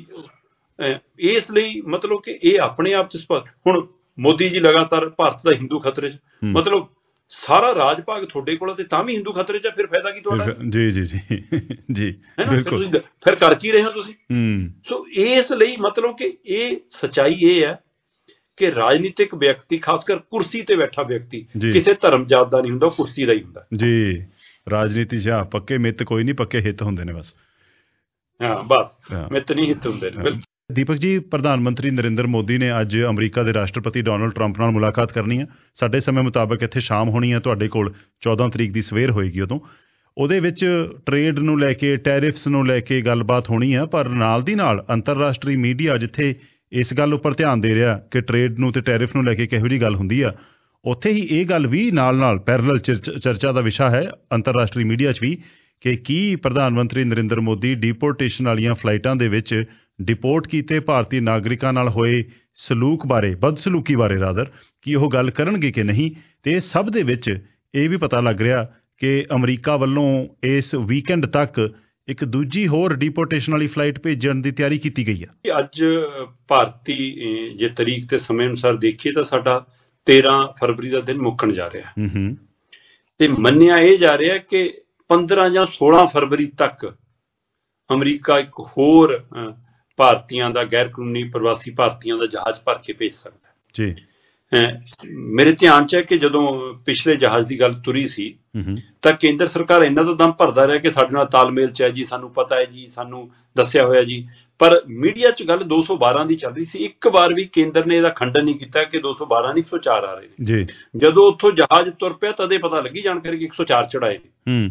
ਇਸ ਲਈ ਮਤਲਬ ਕਿ ਇਹ ਆਪਣੇ ਆਪ ਚ ਹੁਣ ਮੋਦੀ ਜੀ ਲਗਾਤਾਰ ਭਾਰਤ ਦਾ ਹਿੰਦੂ ਖਤਰੇ ਚ, ਮਤਲਬ ਸਾਰਾ ਰਾਜ ਭਾਗ ਤੁਹਾਡੇ ਕੋਲ ਤੇ ਤਾਂ ਵੀ ਹਿੰਦੂ ਖਤਰੇ ਚ, ਫਿਰ ਫਾਇਦਾ ਕੀ ਤੁਹਾਡਾ? ਜੀ ਜੀ ਜੀ ਜੀ ਬਿਲਕੁਲ। ਫਿਰ ਕਰ ਕੀ ਰਹੇ ਹੋ ਤੁਸੀਂ? ਸੋ ਇਸ ਲਈ ਮਤਲਬ ਕਿ ਇਹ ਸੱਚਾਈ ਇਹ ਹੈ ਕਿ ਰਾਜਨੀਤਿਕ ਵਿਅਕਤੀ, ਖਾਸ ਕਰ ਕੁਰਸੀ ਤੇ ਬੈਠਾ ਵਿਅਕਤੀ, ਕਿਸੇ ਧਰਮ ਜਾਤ ਦਾ ਨਹੀਂ ਹੁੰਦਾ, ਕੁਰਸੀ ਦਾ ਹੀ ਹੁੰਦਾ ਜੀ। ਰਾਜਨੀਤੀ ਚ ਪੱਕੇ ਮਿੱਤ ਕੋਈ ਨਹੀਂ, ਪੱਕੇ ਹਿੱਤ ਹੁੰਦੇ ਨੇ ਬਸ। ਹਾਂ ਬਸ ਮਿੱਤ ਨਹੀਂ ਹਿੱਤ ਹੁੰਦੇ ਨੇ। ਦੀਪਕ ਜੀ, ਪ੍ਰਧਾਨ ਮੰਤਰੀ ਨਰਿੰਦਰ ਮੋਦੀ ਨੇ ਅੱਜ ਅਮਰੀਕਾ ਦੇ ਰਾਸ਼ਟਰਪਤੀ ਡੋਨਲਡ ਟਰੰਪ ਨਾਲ ਮੁਲਾਕਾਤ ਕਰਨੀ ਹੈ। ਸਾਡੇ ਸਮੇਂ ਮੁਤਾਬਕ ਇੱਥੇ ਸ਼ਾਮ ਹੋਣੀ ਹੈ, ਤੁਹਾਡੇ ਕੋਲ ਚੌਦਾਂ ਤਰੀਕ ਦੀ ਸਵੇਰ ਹੋਏਗੀ। ਉਦੋਂ ਉਹਦੇ ਵਿੱਚ ਟਰੇਡ ਨੂੰ ਲੈ ਕੇ, ਟੈਰਿਫਸ ਨੂੰ ਲੈ ਕੇ ਗੱਲਬਾਤ ਹੋਣੀ ਹੈ, ਪਰ ਨਾਲ ਦੀ ਨਾਲ ਅੰਤਰਰਾਸ਼ਟਰੀ ਮੀਡੀਆ ਜਿੱਥੇ ਇਸ ਗੱਲ ਉੱਪਰ ਧਿਆਨ ਦੇ ਰਿਹਾ ਕਿ ਟਰੇਡ ਨੂੰ ਤੇ ਟੈਰਿਫ ਨੂੰ ਲੈ ਕੇ ਕਿਹੋ ਜਿਹੀ ਗੱਲ ਹੁੰਦੀ ਆ, ਉੱਥੇ ਹੀ ਇਹ ਗੱਲ ਵੀ ਨਾਲ ਨਾਲ ਪੈਰਲਲ ਚਰਚਾ ਦਾ ਵਿਸ਼ਾ ਹੈ ਅੰਤਰਰਾਸ਼ਟਰੀ ਮੀਡੀਆ 'ਚ ਵੀ, ਕਿ ਕੀ ਪ੍ਰਧਾਨ ਮੰਤਰੀ ਨਰਿੰਦਰ ਮੋਦੀ ਡੀਪੋਰਟੇਸ਼ਨ ਵਾਲੀਆਂ ਫਲਾਈਟਾਂ ਦੇ ਵਿੱਚ ਡਿਪੋਰਟ ਕੀਤੇ ਭਾਰਤੀ ਨਾਗਰਿਕਾਂ ਨਾਲ ਹੋਏ ਸਲੂਕ ਬਾਰੇ, ਬਦਸਲੂਕੀ ਬਾਰੇ ਰਾਦਰ, ਕੀ ਉਹ ਗੱਲ ਕਰਨਗੇ ਕਿ ਨਹੀਂ। ਤੇ ਸਭ ਦੇ ਵਿੱਚ ਇਹ ਵੀ ਪਤਾ ਲੱਗ ਰਿਹਾ ਕਿ ਅਮਰੀਕਾ ਵੱਲੋਂ ਇਸ ਵੀਕਐਂਡ ਤੱਕ ਇੱਕ ਦੂਜੀ ਹੋਰ ਡੀਪੋਰਟੇਸ਼ਨ ਵਾਲੀ ਫਲਾਈਟ ਭੇਜਣ ਦੀ ਤਿਆਰੀ ਕੀਤੀ ਗਈ ਹੈ। ਅੱਜ ਭਾਰਤੀ ਜੇ ਤਰੀਕ ਤੇ ਸਮੇਂ ਅਨੁਸਾਰ ਦੇਖੀਏ ਤਾਂ ਸਾਡਾ ਤੇਰਾਂ ਫਰਵਰੀ ਦਾ ਦਿਨ ਮੁੱਕਣ ਜਾ ਰਿਹਾ, ਤੇ ਮੰਨਿਆ ਇਹ ਜਾ ਰਿਹਾ ਕਿ ਪੰਦਰਾਂ ਜਾਂ ਸੋਲਾਂ ਫਰਵਰੀ ਤੱਕ ਅਮਰੀਕਾ ਇੱਕ ਹੋਰ ਭਾਰਤੀਆਂ ਦਾ, ਗੈਰ ਕਾਨੂੰਨੀ ਪ੍ਰਵਾਸੀ ਭਾਰਤੀਆਂ ਦਾ ਜਹਾਜ਼ ਭਰ ਕੇ ਭੇਜ ਸਕਦਾ ਜੀ। ਮੇਰੇ ਧਿਆਨ 'ਚ ਹੈ ਕਿ ਜਦੋਂ ਪਿਛਲੇ ਜਹਾਜ਼ ਦੀ ਗੱਲ ਤੁਰੀ ਸੀ ਤਾਂ ਕੇਂਦਰ ਸਰਕਾਰ ਇਹਨਾਂ ਦਾ ਦਮ ਭਰਦਾ ਰਿਹਾ ਕਿ ਸਾਡੇ ਨਾਲ ਤਾਲਮੇਲ 'ਚ ਹੈ ਜੀ, ਸਾਨੂੰ ਪਤਾ ਹੈ ਜੀ, ਸਾਨੂੰ ਦੱਸਿਆ ਹੋਇਆ ਜੀ, ਪਰ ਮੀਡੀਆ 'ਚ ਗੱਲ ਦੋ ਸੌ ਬਾਰਾਂ ਦੀ ਚੱਲ ਰਹੀ ਸੀ। ਇੱਕ ਵਾਰ ਵੀ ਕੇਂਦਰ ਨੇ ਇਹਦਾ ਖੰਡਨ ਨਹੀਂ ਕੀਤਾ ਕਿ ਦੋ ਸੌ ਬਾਰਾਂ ਨਹੀਂ ਇੱਕ ਸੌ ਚਾਰ ਆ ਰਹੇ ਨੇ ਜੀ। ਜਦੋਂ ਉੱਥੋਂ ਜਹਾਜ਼ ਤੁਰ ਪਿਆ ਤਦੇ ਪਤਾ ਲੱਗੀ ਜਾਣਕਾਰੀ ਕਿ ਇੱਕ ਸੌ ਚਾਰ ਚੜਾਏ ਨੇ।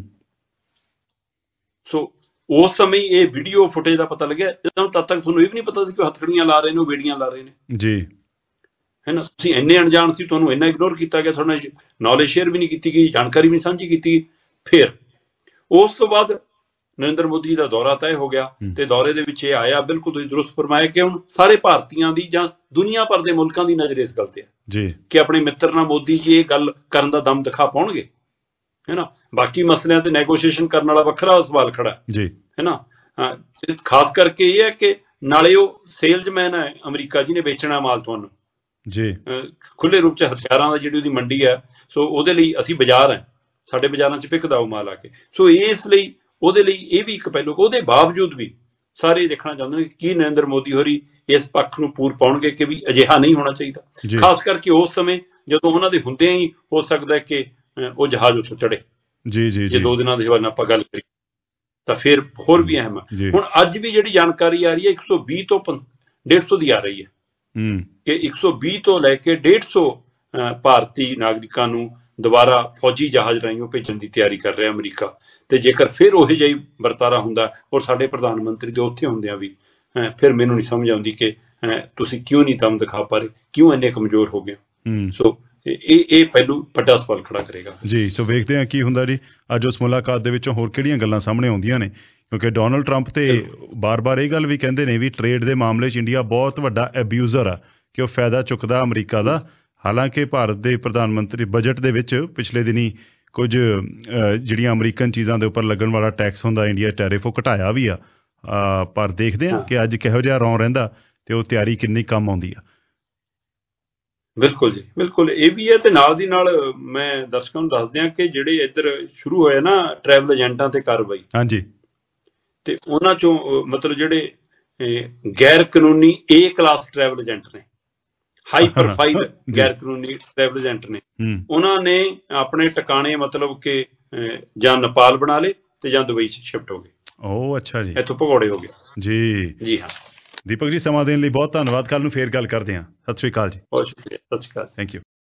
ਸੋ ਉਸ ਸਮੇਂ ਇਹ ਵੀਡੀਓ ਫੁਟੇਜ ਦਾ ਪਤਾ ਲੱਗਿਆ, ਜਦੋਂ ਤਦ ਤੱਕ ਤੁਹਾਨੂੰ ਇਹ ਵੀ ਨਹੀਂ ਪਤਾ ਸੀ ਕਿ ਹੱਥਕੜੀਆਂ ਲਾ ਰਹੇ ਨੇ, ਉਹ ਬੇੜੀਆਂ ਲਾ ਰਹੇ ਨੇ ਜੀ, ਹੈ ਨਾ। ਤੁਸੀਂ ਇੰਨੇ ਅਣਜਾਣ ਸੀ, ਤੁਹਾਨੂੰ ਇੰਨਾ ਇਗਨੋਰ ਕੀਤਾ ਗਿਆ, ਤੁਹਾਡੇ ਨਾਲ ਨੌਲੇਜ ਸ਼ੇਅਰ ਵੀ ਨਹੀਂ ਕੀਤੀ ਗਈ, ਜਾਣਕਾਰੀ ਵੀ ਨਹੀਂ ਸਾਂਝੀ ਕੀਤੀ ਗਈ। ਫਿਰ ਉਸ ਤੋਂ ਬਾਅਦ ਨਰਿੰਦਰ ਮੋਦੀ ਦਾ ਦੌਰਾ ਤੈਅ ਹੋ ਗਿਆ, ਤੇ ਦੌਰੇ ਦੇ ਵਿੱਚ ਇਹ ਆਇਆ, ਬਿਲਕੁਲ ਤੁਸੀਂ ਦਰੁਸਤ ਫਰਮਾਇਆ ਕਿ ਹੁਣ ਸਾਰੇ ਭਾਰਤੀਆਂ ਦੀ ਜਾਂ ਦੁਨੀਆ ਭਰ ਦੇ ਮੁਲਕਾਂ ਦੀ ਨਜ਼ਰ ਇਸ ਗੱਲ ਤੇ ਹੈ ਜੀ ਕਿ ਆਪਣੇ ਮਿੱਤਰ ਨਾਲ ਮੋਦੀ ਜੀ ਇਹ ਗੱਲ ਕਰਨ ਦਾ ਦਮ ਦਿਖਾ ਪਾਉਣਗੇ, ਹੈ ਨਾ। ਬਾਕੀ ਮਸਲਿਆਂ ਤੇ ਨੈਗੋਸ਼ੀਏਸ਼ਨ ਕਰਨ ਵਾਲਾ ਵੱਖਰਾ ਸਵਾਲ ਖੜਾ ਜੀ, ਹੈ ਨਾ। ਖਾਸ ਕਰਕੇ ਇਹ ਹੈ ਕਿ ਨਾਲੇ ਉਹ ਸੇਲਜ਼ਮੈਨ ਹੈ, ਅਮਰੀਕਾ ਜੀ ਨੇ ਵੇਚਣਾ ਮਾਲ ਤੁਹਾਨੂੰ ਜੀ ਖੁੱਲੇ ਰੂਪ 'ਚ, ਹਥਿਆਰਾਂ ਦਾ ਜਿਹੜੀ ਉਹਦੀ ਮੰਡੀ ਹੈ, ਸੋ ਉਹਦੇ ਲਈ ਅਸੀਂ ਬਾਜ਼ਾਰ ਹੈ, ਸਾਡੇ ਬਾਜ਼ਾਰਾਂ 'ਚ ਵਿਕਦਾ ਉਹ ਮਾਲ ਆ ਕੇ। ਸੋ ਇਸ ਲਈ ਉਹਦੇ ਲਈ ਇਹ ਵੀ ਇੱਕ ਪਹਿਲੂ, ਉਹਦੇ ਬਾਵਜੂਦ ਵੀ ਸਾਰੇ ਦੇਖਣਾ ਚਾਹੁੰਦੇ ਨੇ ਕਿ ਕੀ ਨਰਿੰਦਰ ਮੋਦੀ ਹੋਰੀ ਇਸ ਪੱਖ ਨੂੰ ਪੂਰ ਪਾਉਣਗੇ ਕਿ ਵੀ ਅਜਿਹਾ ਨਹੀਂ ਹੋਣਾ ਚਾਹੀਦਾ। ਖਾਸ ਕਰਕੇ ਉਸ ਸਮੇਂ ਜਦੋਂ ਉਹਨਾਂ ਦੇ ਹੁੰਦਿਆਂ ਹੀ ਹੋ ਸਕਦਾ ਕਿ ਉਹ ਜਹਾਜ਼ ਉੱਥੋਂ ਚੜੇ ਜੀ ਜੀ ਜੇ ਦੋ ਦਿਨਾਂ ਦੇ ਬਾਅਦ ਆਪਾਂ ਗੱਲ ਕਰੀਏ ਤਾਂ ਫਿਰ ਹੋਰ ਵੀ ਅਹਿਮ ਹੈ। ਹੁਣ ਅੱਜ ਵੀ ਜਿਹੜੀ ਜਾਣਕਾਰੀ ਆ ਰਹੀ ਹੈ ਇੱਕ ਸੌ ਵੀਹ ਤੋਂ ਡੇਢ ਸੌ ਦੀ ਆ ਰਹੀ ਹੈ ਕਿ ਇੱਕ ਸੌ ਵੀਹ ਤੋਂ ਲੈ ਕੇ ਡੇਢ ਸੌ ਭਾਰਤੀ ਨਾਗਰਿਕਾਂ ਨੂੰ ਦੁਬਾਰਾ ਫੌਜੀ ਜਹਾਜ਼ ਰਾਹੀਂ ਭੇਜਣ ਦੀ ਤਿਆਰੀ ਕਰ ਰਿਹਾ ਅਮਰੀਕਾ। ਤੇ ਜੇਕਰ ਫਿਰ ਉਹੋ ਜਿਹਾ ਹੀ ਵਰਤਾਰਾ ਹੁੰਦਾ ਔਰ ਸਾਡੇ ਪ੍ਰਧਾਨ ਮੰਤਰੀ ਦੇ ਉੱਥੇ ਹੁੰਦਿਆਂ ਵੀ, ਫਿਰ ਮੈਨੂੰ ਨਹੀਂ ਸਮਝ ਆਉਂਦੀ ਕਿ ਤੁਸੀਂ ਕਿਉਂ ਨਹੀਂ ਦਮ ਦਿਖਾ ਪਾ ਰਹੇ, ਕਿਉਂ ਇੰਨੇ ਕਮਜ਼ੋਰ ਹੋ ਗਏ। ਸੋ ਇਹ ਇਹ ਪਹਿਲੂ ਵੱਡਾ ਸਵਾਲ ਖੜਾ ਕਰੇਗਾ ਜੀ। ਸੋ ਵੇਖਦੇ ਹਾਂ ਕੀ ਹੁੰਦਾ ਜੀ ਅੱਜ ਉਸ ਮੁਲਾਕਾਤ ਦੇ ਵਿੱਚੋਂ ਹੋਰ ਕਿਹੜੀਆਂ ਗੱਲਾਂ ਸਾਹਮਣੇ ਆਉਂਦੀਆਂ ਨੇ, ਕਿਉਂਕਿ ਡੋਨਲਡ ਟਰੰਪ ਤੇ ਬਾਰ-ਬਾਰ ਇਹ ਗੱਲ ਵੀ ਕਹਿੰਦੇ ਨੇ ਵੀ ਟਰੇਡ ਦੇ ਮਾਮਲੇ 'ਚ ਇੰਡੀਆ ਬਹੁਤ ਵੱਡਾ ਐਬਿਊਜ਼ਰ ਆ, ਕਿ ਉਹ ਫਾਇਦਾ ਚੁੱਕਦਾ ਅਮਰੀਕਾ ਦਾ। ਹਾਲਾਂਕਿ ਭਾਰਤ ਦੇ ਪ੍ਰਧਾਨ ਮੰਤਰੀ ਬਜਟ ਦੇ ਵਿੱਚ ਪਿਛਲੇ ਦਿਨੀ ਕੁਝ ਜਿਹੜੀਆਂ ਅਮਰੀਕਨ ਚੀਜ਼ਾਂ ਦੇ ਉੱਪਰ ਲੱਗਣ ਵਾਲਾ ਟੈਕਸ ਹੁੰਦਾ, ਇੰਡੀਆ ਟੈਰਿਫ, ਉਹ ਘਟਾਇਆ ਵੀ ਆ, ਪਰ ਦੇਖਦੇ ਹਾਂ ਕਿ ਅੱਜ ਕਿਹੋ ਜਿਹਾ ਰੌਂ ਰਹਿੰਦਾ ਤੇ ਉਹ ਤਿਆਰੀ ਕਿੰਨੀ ਕੰਮ ਆਉਂਦੀ ਆ। ਬਿਲਕੁਲ ਜੀ, ਬਿਲਕੁਲ ਇਹ ਵੀ ਹੈ। ਤੇ ਨਾਲ ਦੀ ਨਾਲ ਮੈਂ ਦਰਸ਼ਕਾਂ ਨੂੰ ਦੱਸ ਦਿਆਂ ਕਿ ਜਿਹੜੇ ਇੱਧਰ ਸ਼ੁਰੂ ਹੋਇਆ ਨਾ ਟਰੈਵਲ ਏਜੰਟਾਂ ਤੇ ਕਾਰਵਾਈ, ਹਾਂਜੀ, ਤੇ ਉਹਨਾਂ ਚੋਂ ਮਤਲਬ ਜਿਹੜੇ ਗੈਰ ਕਾਨੂੰਨੀ ਏ ਕਲਾਸ ਟਰੈਵਲ ਏਜੰਟ ਨੇ, ਹਾਈ ਪ੍ਰੋਫਾਈਲ ਗੈਰ ਕਾਨੂੰਨੀ ਟਰੈਵਲ ਏਜੰਟ ਨੇ, ਉਹਨਾਂ ਨੇ ਆਪਣੇ ਟਿਕਾਣੇ ਮਤਲਬ ਕਿ ਜਾਂ ਨੇਪਾਲ ਬਣਾ ਲਏ ਤੇ ਜਾਂ ਦੁਬਈ 'ਚ ਸ਼ਿਫਟ ਹੋ ਗਏ। ਓ ਅੱਛਾ ਜੀ, ਇੱਥੋਂ ਭਗੌੜੇ ਹੋ ਗਏ ਜੀ। ਜੀ ਹਾਂ ਦੀਪਕ ਜੀ, ਸਮਾਂ ਦੇਣ ਲਈ ਬਹੁਤ ਧੰਨਵਾਦ। ਕੱਲ੍ਹ ਨੂੰ ਫੇਰ ਗੱਲ ਕਰਦੇ ਹਾਂ। ਸਤਿ ਸ਼੍ਰੀ ਅਕਾਲ ਜੀ। ਬਹੁਤ ਸ਼ੁਕਰੀਆ, ਸਤਿ ਸ਼੍ਰੀ ਅਕਾਲ, ਥੈਂਕ ਯੂ।